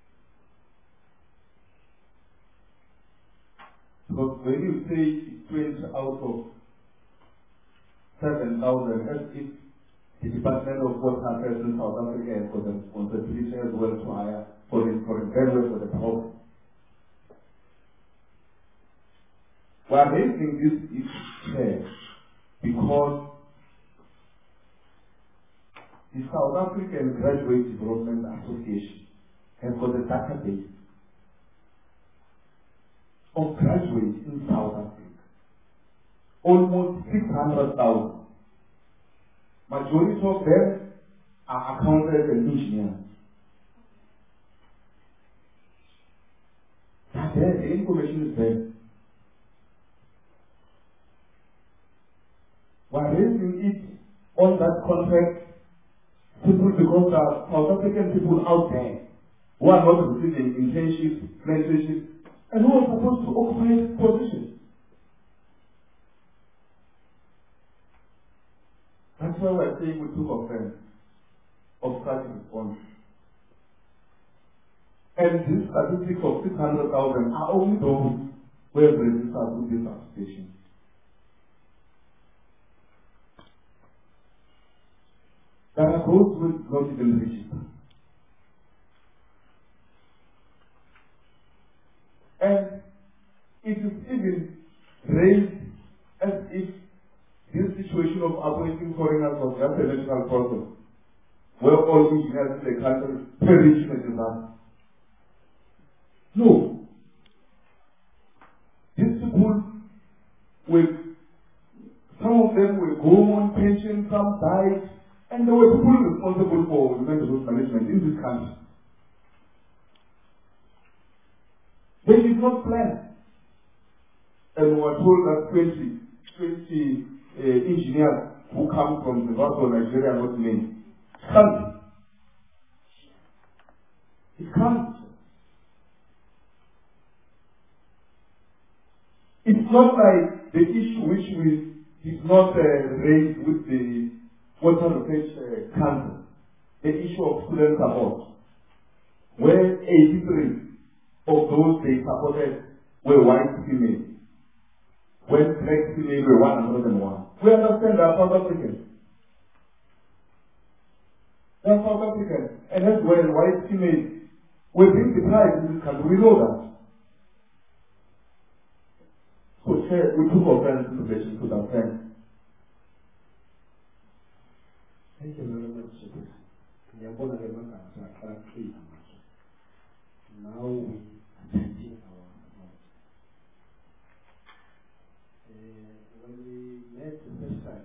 Because when you say it's 20 out of 7,000, as if the Department of Water Affairs in South Africa has got a responsibility as well to hire for the very for the problem. We are raising this issue here because the South African Graduate Development Association has got a database of graduates in South Africa. Almost 600,000. Majority of them are accountants and engineers. That's there, the information is there. We are raising it on that contract simply because there are South African people out there who are not receiving internships, mentorships, and who are supposed to occupy this position. That's why we're saying we took offense of such response. And these statistics of 600,000 are only those who have registered with this association. There are those who did not even register. And it is even raised as if this situation of appointing foreigners was just a national problem, where all engineers in the country perish in a disaster. Some of them will go on pension, some died, and there were people responsible for human resource management in this country. They did not plan. And we were told that 20 engineers who come from the north of Nigeria are not many. It can't. It can't. It's not like the issue which is not raised with the water research council, the issue of student support, where 83 of those they supported were white females, when black females were 101. We understand they are South Africans. They are South Africans, and that's where white females were being deprived in this country. We know that. So, Chair, we took offense in relation to that fact. Thank you very much, Secretary. Now we attending our notes. When we met the first time,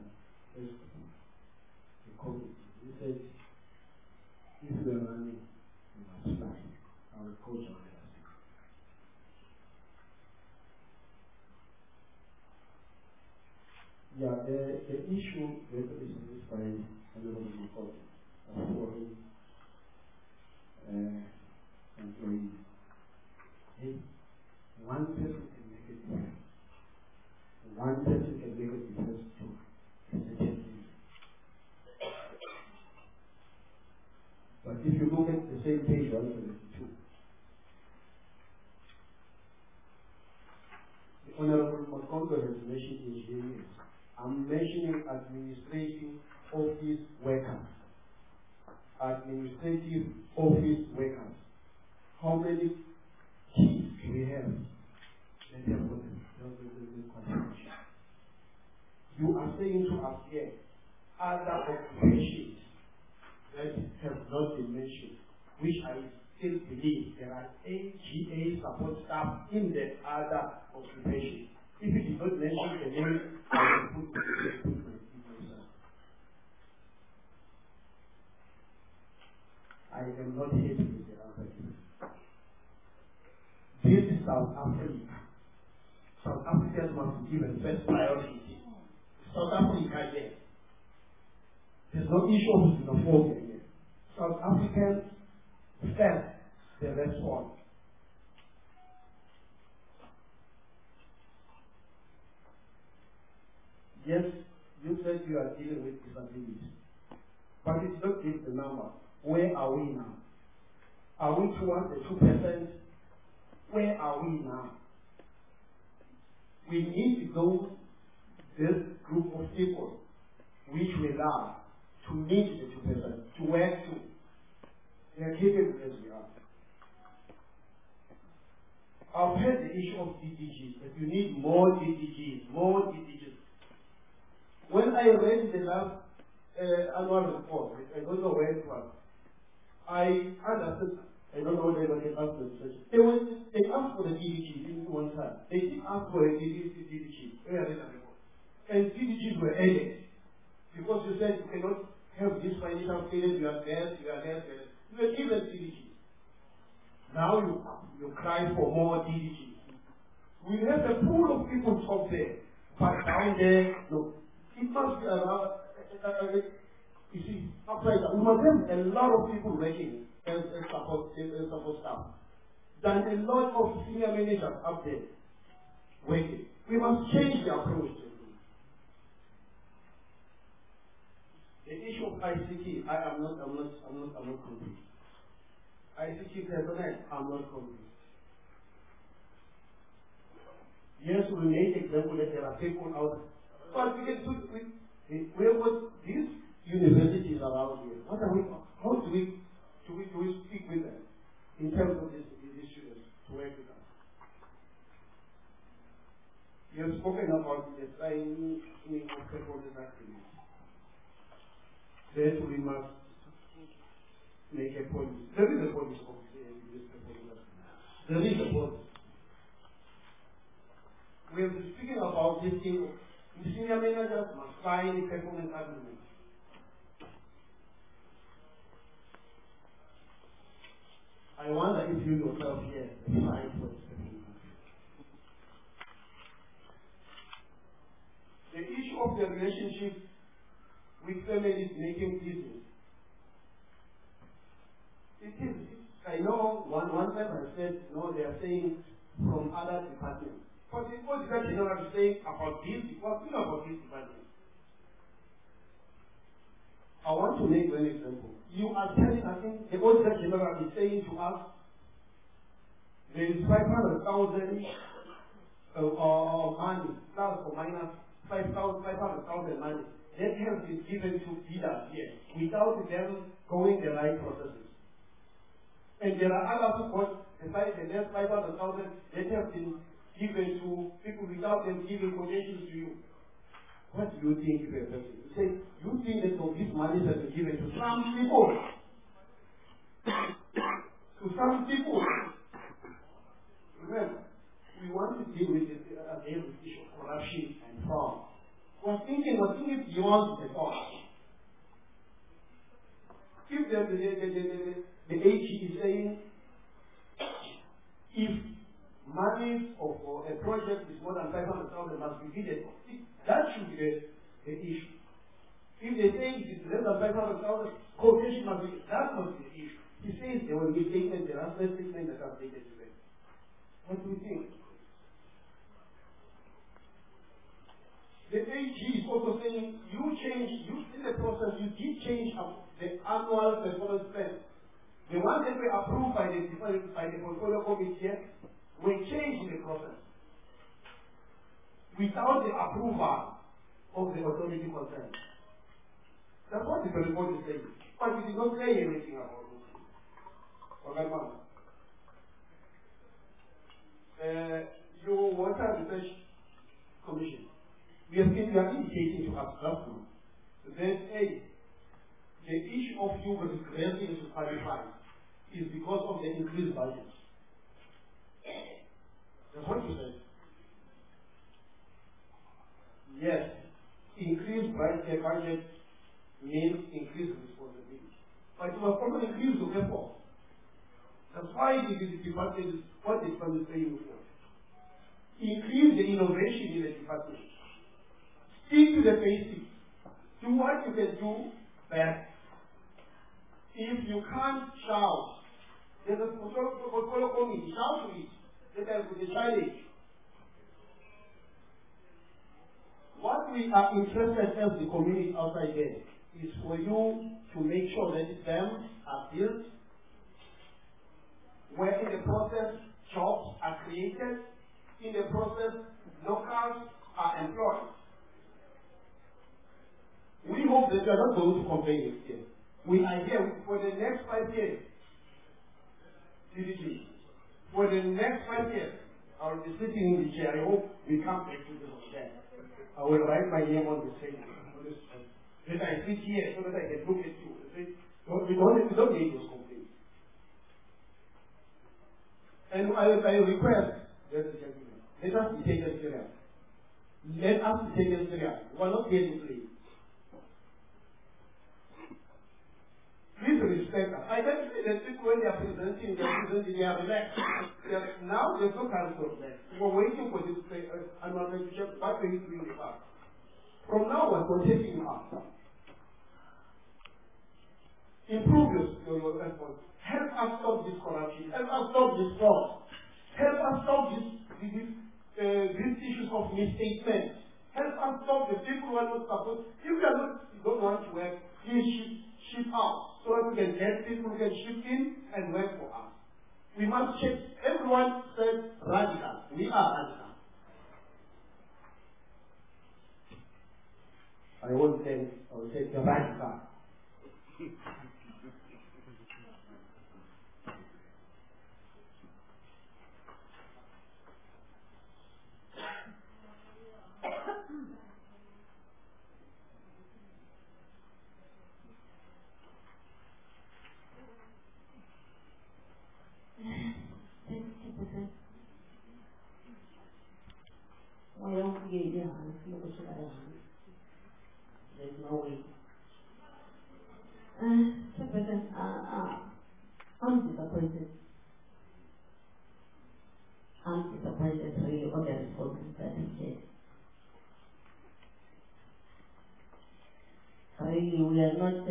the committee, we said, if we are running, we must fly. Our coach on the last. Yeah, the issue that is raised by everybody in court of foreign employees. Hey, one person can make a difference. One person can make a difference to a certain thing. But if you look at the same page 172, the Honorable Makondo has mentioned engineers. I'm mentioning administrative office workers. Administrative office workers. How many keys do we have? Let's have the contribution. You are saying to us here, other occupations that have not been mentioned, which I still believe there are AGA support staff in that other occupation. If you did not mention the name, I will put myself. I am not happy with the answer given. This is South Africa. South Africans must be given first priority. South Africa, yes. There's no issue of xenophobia here. South Africans first, the rest one. Yes, you said you are dealing with disability. But it's not just the number. Where are we now? Are we towards the 2%? Where are we now? We need this group of people which we love to meet the 2%, to work to. They are capable as we are. I've heard the issue of DDGs, that you need more DDGs, more DDGs. When I read the last annual report, I don't know where it was, I understood, I don't know whether I can ask the question. They asked for the DDG in one time. They did ask for a DDG. And DDGs were added. Because you said you cannot have this financial failure, you are there. You were given DDG. Now you cry for more DDG. We have a pool of people top there, but down there, no. It must be around, you see, upside down. We must have a lot of people working as support staff. Than a lot of senior managers up there working. We must change the approach to it. The issue of ICT, I'm not convinced. ICT personnel, I'm not convinced. Yes, we made example that there are people out. But we have got these universities around here. How do we speak with them in terms of these students to work with us? You have spoken about the training of stakeholders activities. That we must make a policy. There is a policy of this stakeholders activities. There is a policy. we have been speaking about this thing. The senior managers must sign a performance agreement. I wonder if you yourself here decide what is happening. The issue of the relationship with families making business. It is, I know one time I said, no, they are saying from other departments. But the Auditor General is saying about this, because think about this department. I want to make one example. You are telling, I think, the Auditor General is saying to us, there is 500,000 money, plus or minus 500,000 money that has been given to bidders here without them going the right processes. And there are others who got the next 500,000 that have been given to people without them giving quotations to you. What do you think, person? You say, you think that this money has been given to some people? To some people. Remember, we want to deal with the issue of corruption and fraud. We're thinking beyond the cost. If the AG is saying, if money for a project is more than 500,000 must be bidded for, that should be the issue. If they say it is less than 500,000, quotation must be, that must be the issue. He says there will be statements, there are statements that are stated to them. What do you think? The AG is also saying, you in the process, you did change the annual performance plan. The ones that were approved by the portfolio committee were changed in the process without the approval of the authority concerned. That's what the report is saying. But it did not say anything about this. Okay, your Water Research Commission, we are indicating to us last month that the issue of you granting to qualify is because of the increased budget. That's what you said. Yes, increased budget means increased responsibility. But it was also increased to effort. That's why the department is what the department is saying for. Increase the innovation in the department. Stick to the basics. Do what you can do best. If you can't shout, there's a portfolio committee, shout to it. That is the challenge. What we are interested as the community outside there is for you to make sure that dams are built, where in the process jobs are created, in the process locals are employed. We hope that you are not going to complain next year. We are here for the next 5 years. CDG. For the next 5 years, I will be sitting in the chair. I hope we come back to the chair. I will write my name on the thing. Then I sit here so that I can look at you. We don't need those complaints. And I request, ladies and gentlemen, let us be taken serious. Let us be taken serious. We are not here to play. Please respect us. I can see that people, when they are presenting, they are relaxed. Now there's no time to relax. We were waiting for this annual presentation. What are you doing in the past? From now on, we're taking up. Improve your efforts. Help us stop this corruption. Help us stop this fraud. Help us stop these issues of misstatements. Help us stop the people who are not supposed. If you don't want to work, please ship out. So that we can get people who can ship in and work for us. We must check. Everyone said radical. We are radical. I will say the radical. Norway? Chairperson, I'm disappointed. I'm disappointed really on the responses that we get. Really, we are not,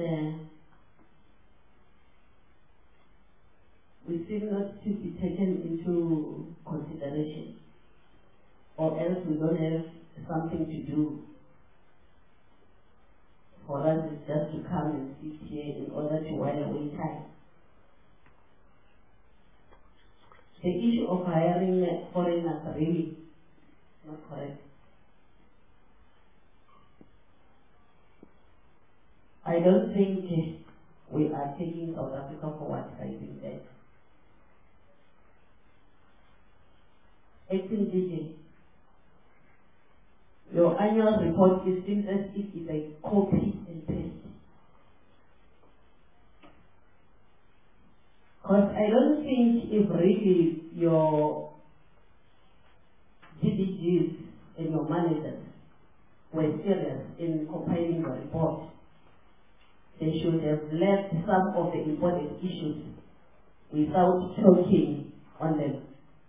we seem not to be taken into consideration, or else we don't have something to do. For us, it's just to come and sit here in order to while away time. The issue of hiring foreigners really not correct. I don't think we are taking South Africa forward by doing that. Acting DJ, your annual report is seems as if it's a copy and paste. Because I don't think if really your DDGs and your managers were serious in compiling the report, they should have left some of the important issues without choking on them.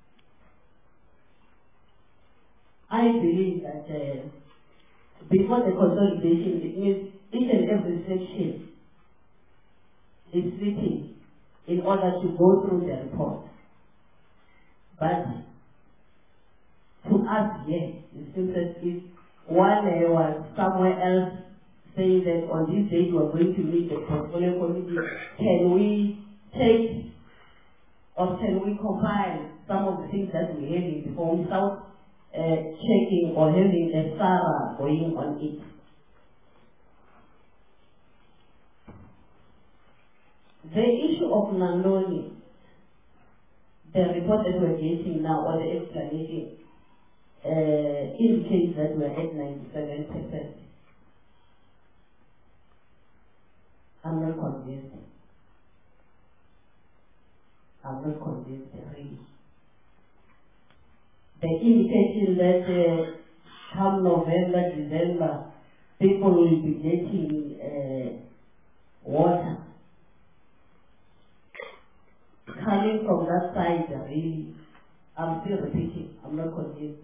I believe that before the consolidation, it means each and every section is sitting in order to go through the report. But to us, yes, it seems as if one was somewhere else saying that on this date we are going to meet the portfolio committee. Can we take or can we compile some of the things that we're having before without checking or having a thorough going on it? The issue of Nandoni, the report that we're getting now, or the explanation, indicates that we're at 97%. I'm not convinced. I'm not convinced, really. The indication that come November, December, people will be getting water. Coming from that side, really, I'm still repeating, I'm not convinced.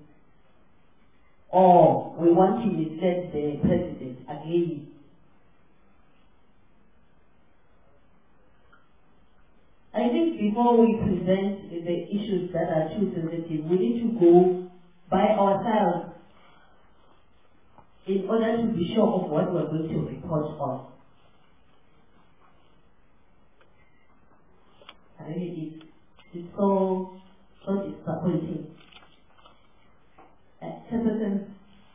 Or we want to mislead the president again. I think before we present the issues that are too sensitive, we need to go by ourselves in order to be sure of what we're going to report on. I really, it's so disappointing. Chairperson,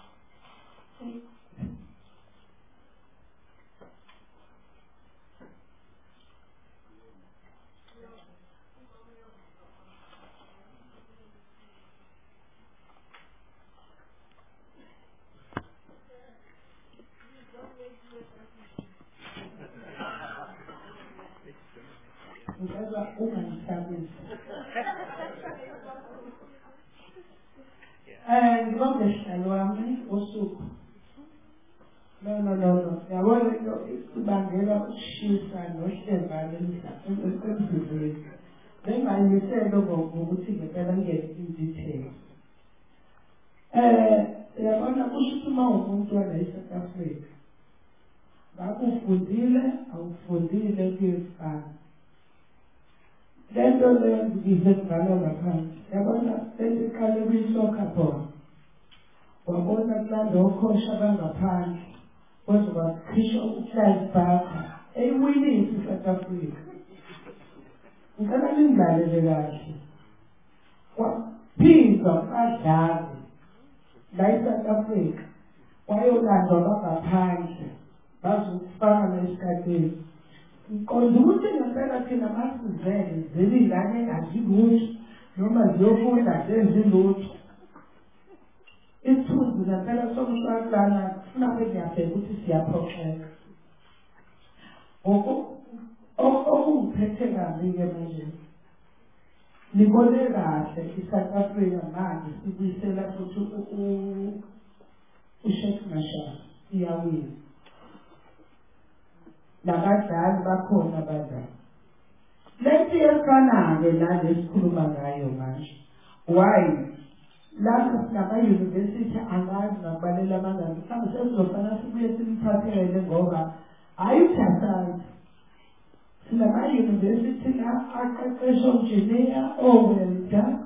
No. Yabona ibangela ukushisa nohlevana emsebenzini. Bengayimisela ngokuthi ngempela ngeke indetails. Yabona kusho uma umuntu wala eSouth Africa. Bakufundile, awufundile kuyefana. Lento le ngizekubhala ngaphansi. Yabona sesiqale kuyisokha khona. Wabona kulanda okhosha bangaphandle. Wazoba khisha uClive Barker. Eyiwinile South Africa. Ngicela ninglalele kahle. Waphinda badlali la eSouth Africa. Wayolandwa bangaphandle. Bazokufaka nesikhathini. Ngiqonda ukuthi ngempela thina masizele zelingane engazilutho noma ziyofunda zenzilutho. Isithunzi ngempela sokuhlala kufuna ngiyabheka ukuthi siyaphoxeka. Okungiphethe kabi-ke manje. Nibone kahle iSouth Africa manje sibuyisela futhi uSheikh Mashaba iyawina. nabadlali bakhona abadlali. Lento iyafana-ke nale sikhuluma ngayo manje. Why? Lapha sinama-university angazi ngakubalela amangani. Mhlawumbe sesizofana sibuye simthathele ngoba ayithathayo. Sinama-university aqeqesha onjiniya, owelda,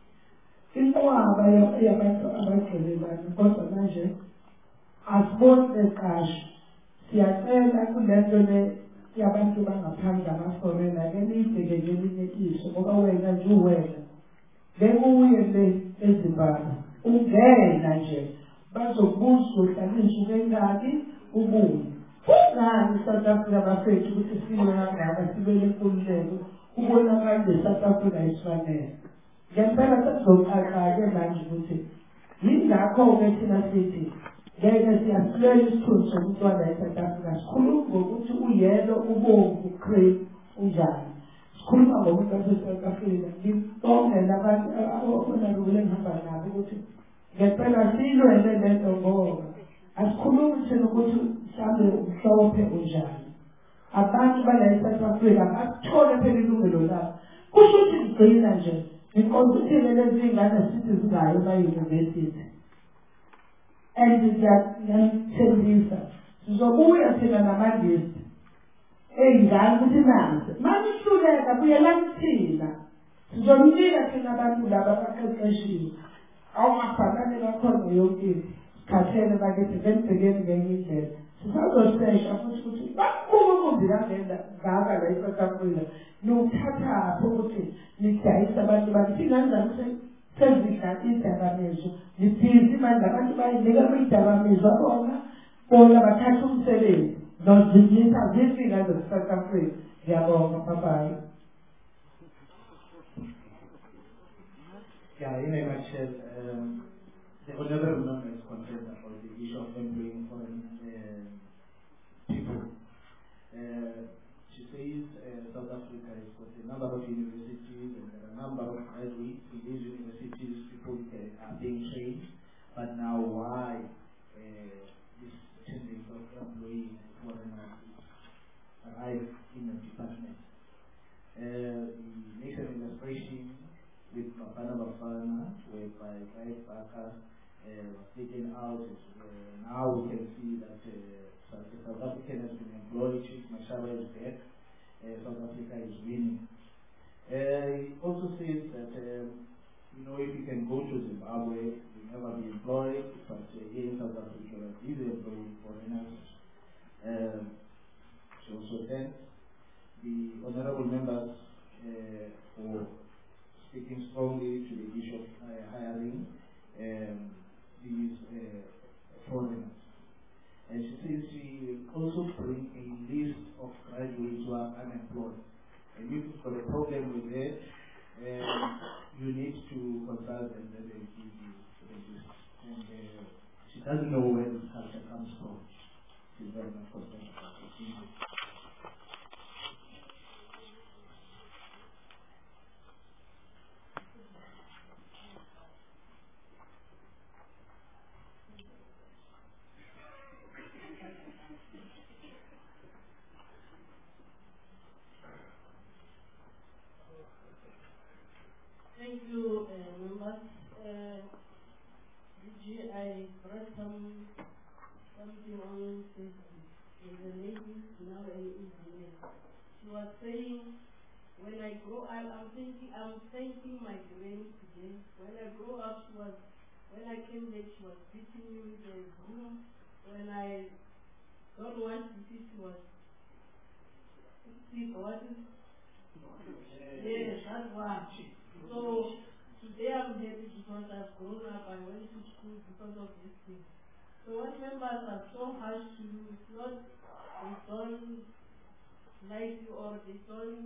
inqwaba yabantu abagqilelana. Kodwa manje asiboni beqasho. Siyacela kulento le yabantu bangaphandle amaforena ke niyibheke ngelinye iso ngoba wena nje uwena. Bekuye le eZimbabwe. Ungena nje bazokubuza uhlaliswa ukengaki ubuye. Kungani South Africa bafethu ukuthi sibe kangaka sibele inkululeko ubonakala le-South Africa isifanele. Ngempela sesizoqaqa-ke manje ukuthi yingakho-ke thina sithi ngeke siyasilela isithunzi somntwana e-South Africa. Sikhuluma ngokuthi uyelo, ubomvu, ucream, unjani. Sikhuluma ngomuntu wase-South Africa. Ngibonge labantu onakule ngihamba nabo ukuthi ngempela siyilwele lento ngoba asikhulumi thina ukuthi mhlawumbe umhlophe unjani. Abantu bala e-South Africa bathole phela ilungelo labo. Kusho ukuthi ngigcina nje ngiqondisile lezi ngane sithi zingayo ema-university. And ngiyamthembisa sizobuya thina namalist ey'ngane ukuthi nansi manje ihluleka buyelani thina sizomnika thina abantu laba abaqeqeshiwe awungafanele bakhona yonke into sikhathele bakithi benibhekeni ngenye indlela sisazosesha futhi ukuthi bakuba kumbi kangaka la e-South Africa nokuthathapho ukuthi nidayisa abantu bakithi inganjani sezidla idakamizwa nibhizi manje abantu bayinika kwidakamizwa bona bathatha umsebenzi nozinyisa zifika ze-South Africa. Ngiyabonga, bye-bye. Yeah, in a nutshell, the honorable member is concerned about the issue of employing foreign people. She says South Africa has got a number of universities and there are a number of graduates in these universities. People are being trained, but now why this tendency of employing foreigners arrive in the department? He makes an illustration with Bafana Bafana, whereby Clive Barker was taken out. Now we can see that South African has been employed, Chief Mashaba is back, South Africa is winning. He also says that, if you can go to Zimbabwe, you'll never be employed, but here in South Africa, these are employing foreigners. She also thanks the honorable members for speaking strongly to the issue of hiring these foreigners. And she says she will also bring a list of graduates who are unemployed. And if you've got a problem with that, you need to consult and then they give you the list. And she doesn't know where this culture comes from. She's very much concerned about it. Thank you, members. DG, I read something on Facebook. There's a lady, now an engineer. She was saying, when I grow up, I'm thanking my granny today. When I grow up, when I came back, she was beating me with a broom. When I don't want to see, she was sick. What is? Yes, that's why. So today I'm happy because I've grown up. I went to school because of this thing. So what members are so harsh to you, it's not they don't like you or they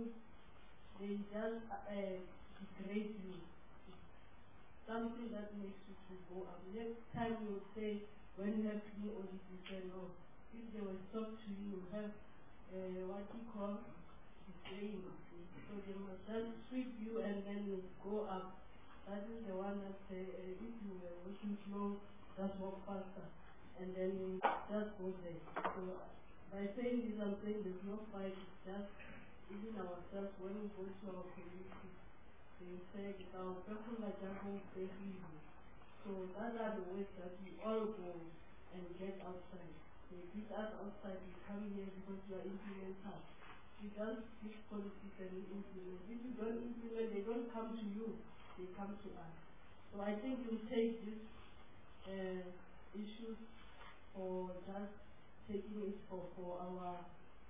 just degrade you. It's something that makes you to go up. Next time you would say, when you have clean audit, you say no. If they will talk to you, have what you call disclaimer. So they must just sweep you and then go up. That is the one that say, if you were walking slow, just walk faster. And then just go there. So by saying this, I'm saying there's no fight, it's just even ourselves when we go to our community, they say it's our personal jungle safe easy. So those are the ways that we all go and get outside. They beat us outside, we come here because we are implementers. We just fix policies and we implement. If you don't implement, they don't come to you, they come to us. So I think we take these issues for just taking it for our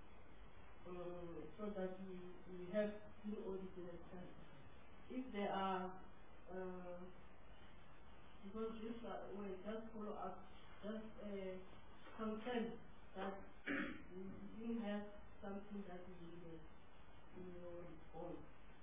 so that we have good audit and if there are because this way just follow up, just consent that we didn't have something that we needed in your report.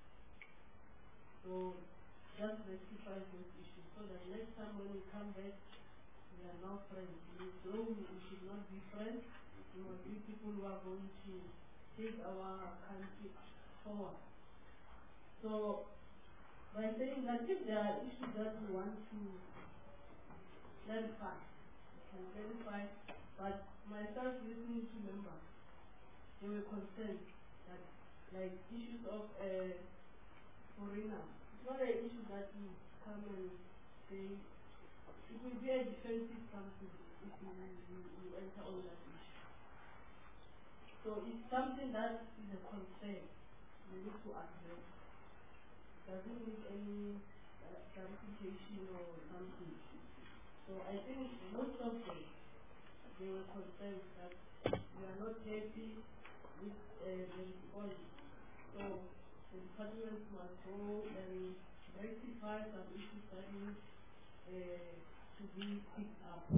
So just rectify those issues so that next time when we come back, we are now friends. Though we should not be friends, we must be people who are going to take our country forward. So, by saying that if there are issues that we want to clarify, we can clarify, but myself listening to members, they were concerned that, like, issues of foreigners, it's not an issue that you come and say, it will be a defensive something if you enter on that issue. So it's something that is a concern we need to address. It doesn't need any clarification or something. So I think most of them, they were concerned that we are not happy with the response. So the department must go and rectify some issues that need to be picked up.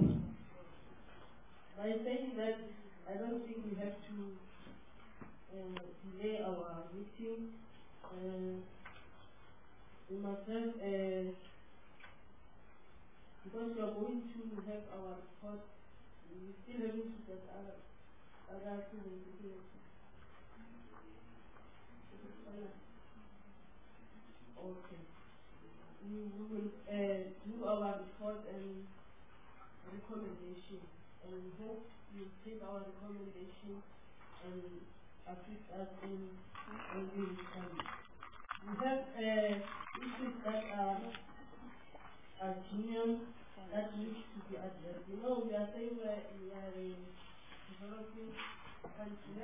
By saying that, I don't think we have to delay our meeting. We must have, because we are going to have our report, we still having to get other things. Okay. We will do our report and recommendation, and we hope you take our recommendation and assist us in moving forward. We have issues that are genuine that need to be addressed. You know, we are saying that we are a developing country,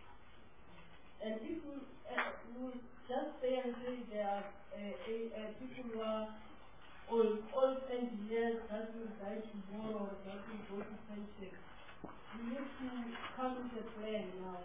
and if we will just say and say there are people who are old engineers that will die tomorrow, that will go to pension. We need to come with a plan now.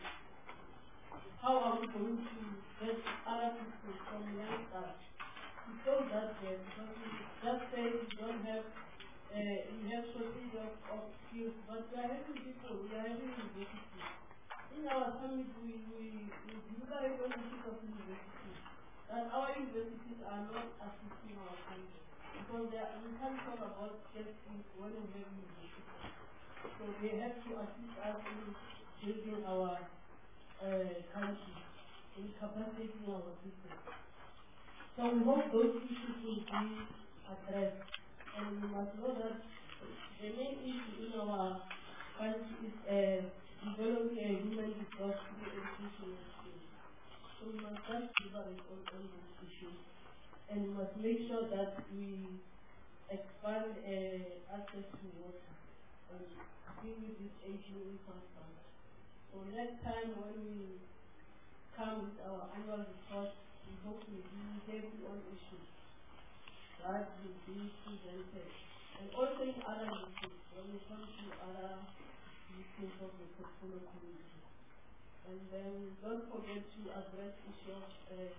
How are we going to get other people from youngsters to show that because we just say we don't have, we have shortage of skills, but we are having people, we are having universities. In our summit, we describe the issues of universities, that our universities are not assisting our country. Because we can't talk about skills when we have universities. So they have to assist us in building our country, in capacitating our people. So we hope those issues will be addressed. And we must know that the main issue in our country is developing a human resource through education and skills. So we must just deliberate on those issues. And we must make sure that we expand access to water and deal with this aging infrastructure. So next time when we come with our annual report, we hope to be heavy on issues that will be presented. And also in other meetings, when we come to other meetings of the portfolio community. And then don't forget to address issues of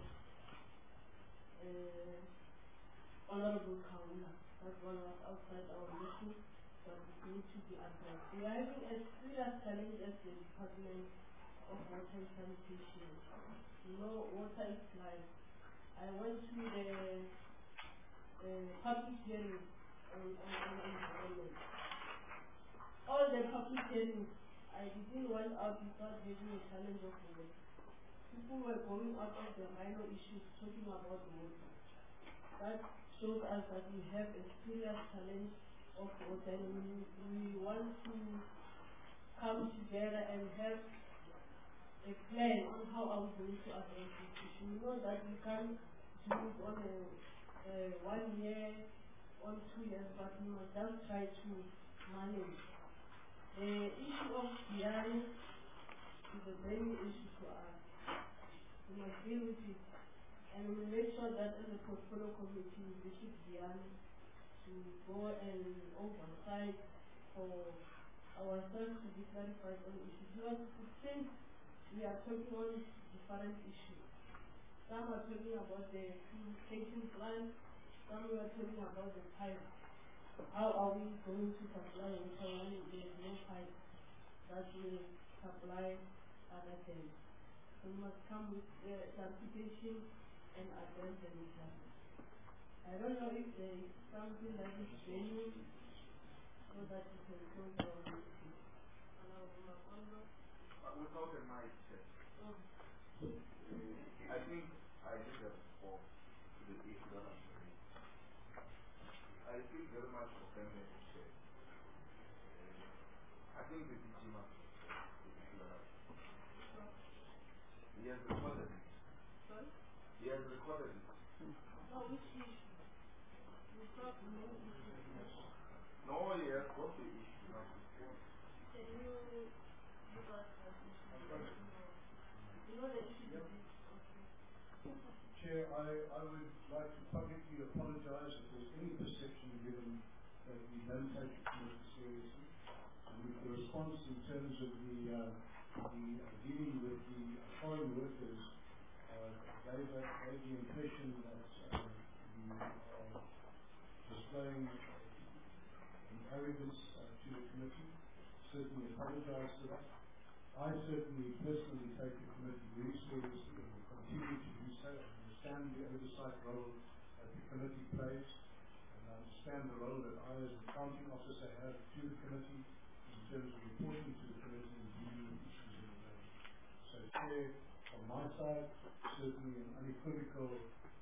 Honorable Kaula. That one was outside our meeting, but it needs to be addressed. We are having a serious challenge at the Department of Water and Sanitation. You know, water is life. I went to the public hearing on environment. All the public hearings, I didn't went out without having a challenge of water. People were going out of the minor issues talking about water. That shows us that we have a serious challenge of water, and we want to come come together and have a plan on how are we going to address this issue. We know that we can't do it on a 1 year, on 2 years, but we must just try to manage. The issue of Diani is a very new issue to us. We must deal with it. And we will make sure that as a portfolio committee, we visit Diani to go and oversight for ourselves to be clarified on issues. Because since we are talking on different issues, some are talking about the purification plant, some are talking about the pipe. How are we going to supply water when there is no pipe that will supply other things? So we must come with clarification and address the issue. I don't know if there is something that is genuine so that you can close your meeting. Without a mic check. I think I did that before to the issue that I'm saying. I feel very much offended and shared. I think the DG must be the issue that I'm saying. He has recorded it. Sorry? He has recorded it. No, which issue? You talk no issue. No, he has got the issue. Not the issue. Can you give us that issue? You know the issue is Chair, I would like to publicly apologize if there's any perception given that we don't take the committee seriously. And with the response in terms of the dealing with the foreign workers, gave the impression that we are displaying arrogance to the committee. Certainly apologize for that. I certainly personally take the committee very seriously and will continue to do so. I understand the oversight role that the committee plays, and I understand the role that I as an accounting officer have to the committee in terms of reporting to the committee and dealing with issues in the room. So, Chair, on my side, certainly an unequivocal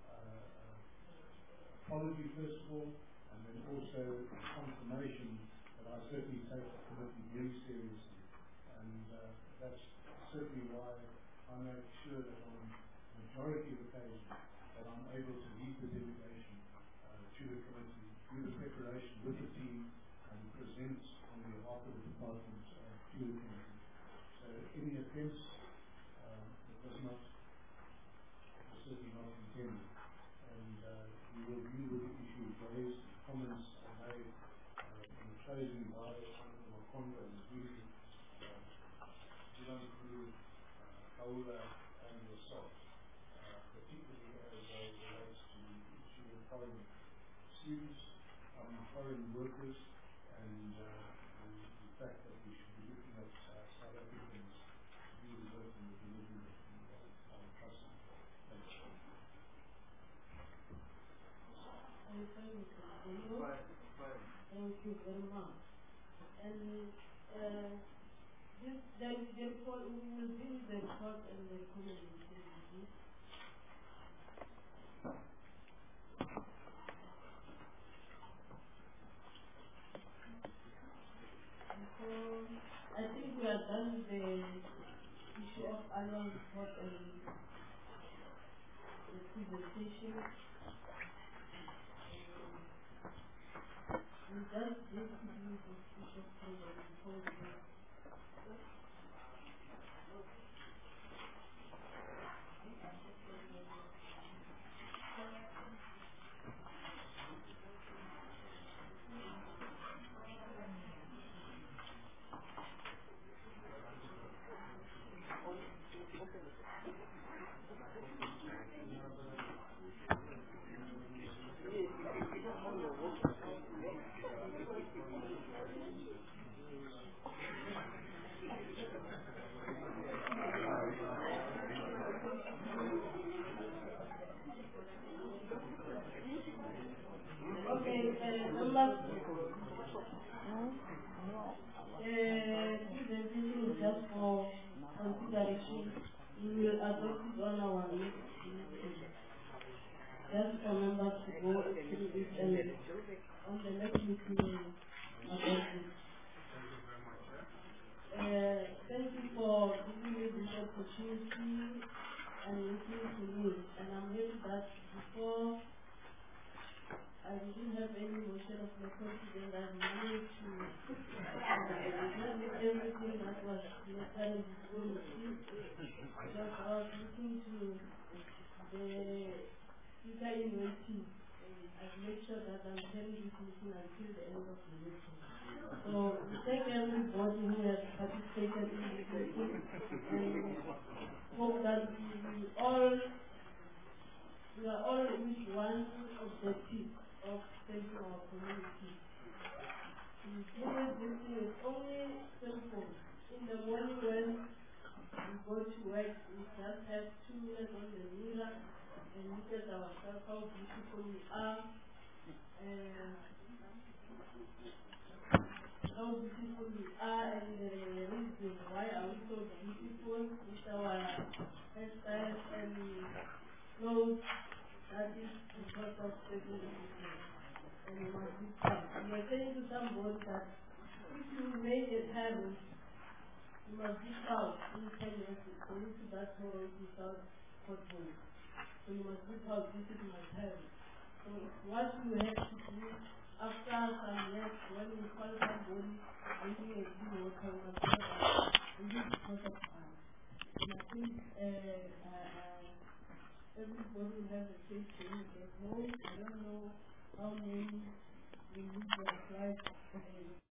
apology first of all, and then also a confirmation that I certainly take the committee very seriously. And that's certainly why I make sure that on the majority of occasions that I'm able to lead the delegation to the committee, do the preparation with the team, and present on behalf of the department to the committee. So any offence that was certainly not intended. And we will deal with the issues raised, comments made in the closing by Honourable Makonda and Zulu. Kaula and yourself, particularly as it relates to the issue of foreign students, foreign workers, and the fact that we should be looking at South Africans who work in the delivery of trust. Thank you. Thank you very much. And we will deal with the report and the communication. So I think we are done with the issue of annual report and the presentation. We just need to do this issue before we presentation is just for consideration. We will adopt it on our next meeting. Just for members to go through it and on the next meeting we will adopt it. news, and I'm happy that before I didn't have any motion of my confidence that we managed to do everything that was necessary before the chief, because I was looking to the speaker in waiting. I've made sure that I'm carrying this meeting until the end of the meeting. So we thank everybody who has participated in this meeting, and hope that we are all with one objective of saving our community. This meeting is only simple. In the morning when we go to work, we just have 2 minutes on the mirror and look at ourselves, how beautiful we are, and the reason why are we so beautiful with our hairstyles and clothes. That is because of saving people. And we must be proud. We are saying to somebody that if you made a parent, you must be proud in 10 years for you to that world without football. So you must be proud, this is my parent. So what you have to do after some years, when you call somebody drinking a clean water, you must know that this is because of us. And I think everybody will have a place to live at home. I don't know how many will live their life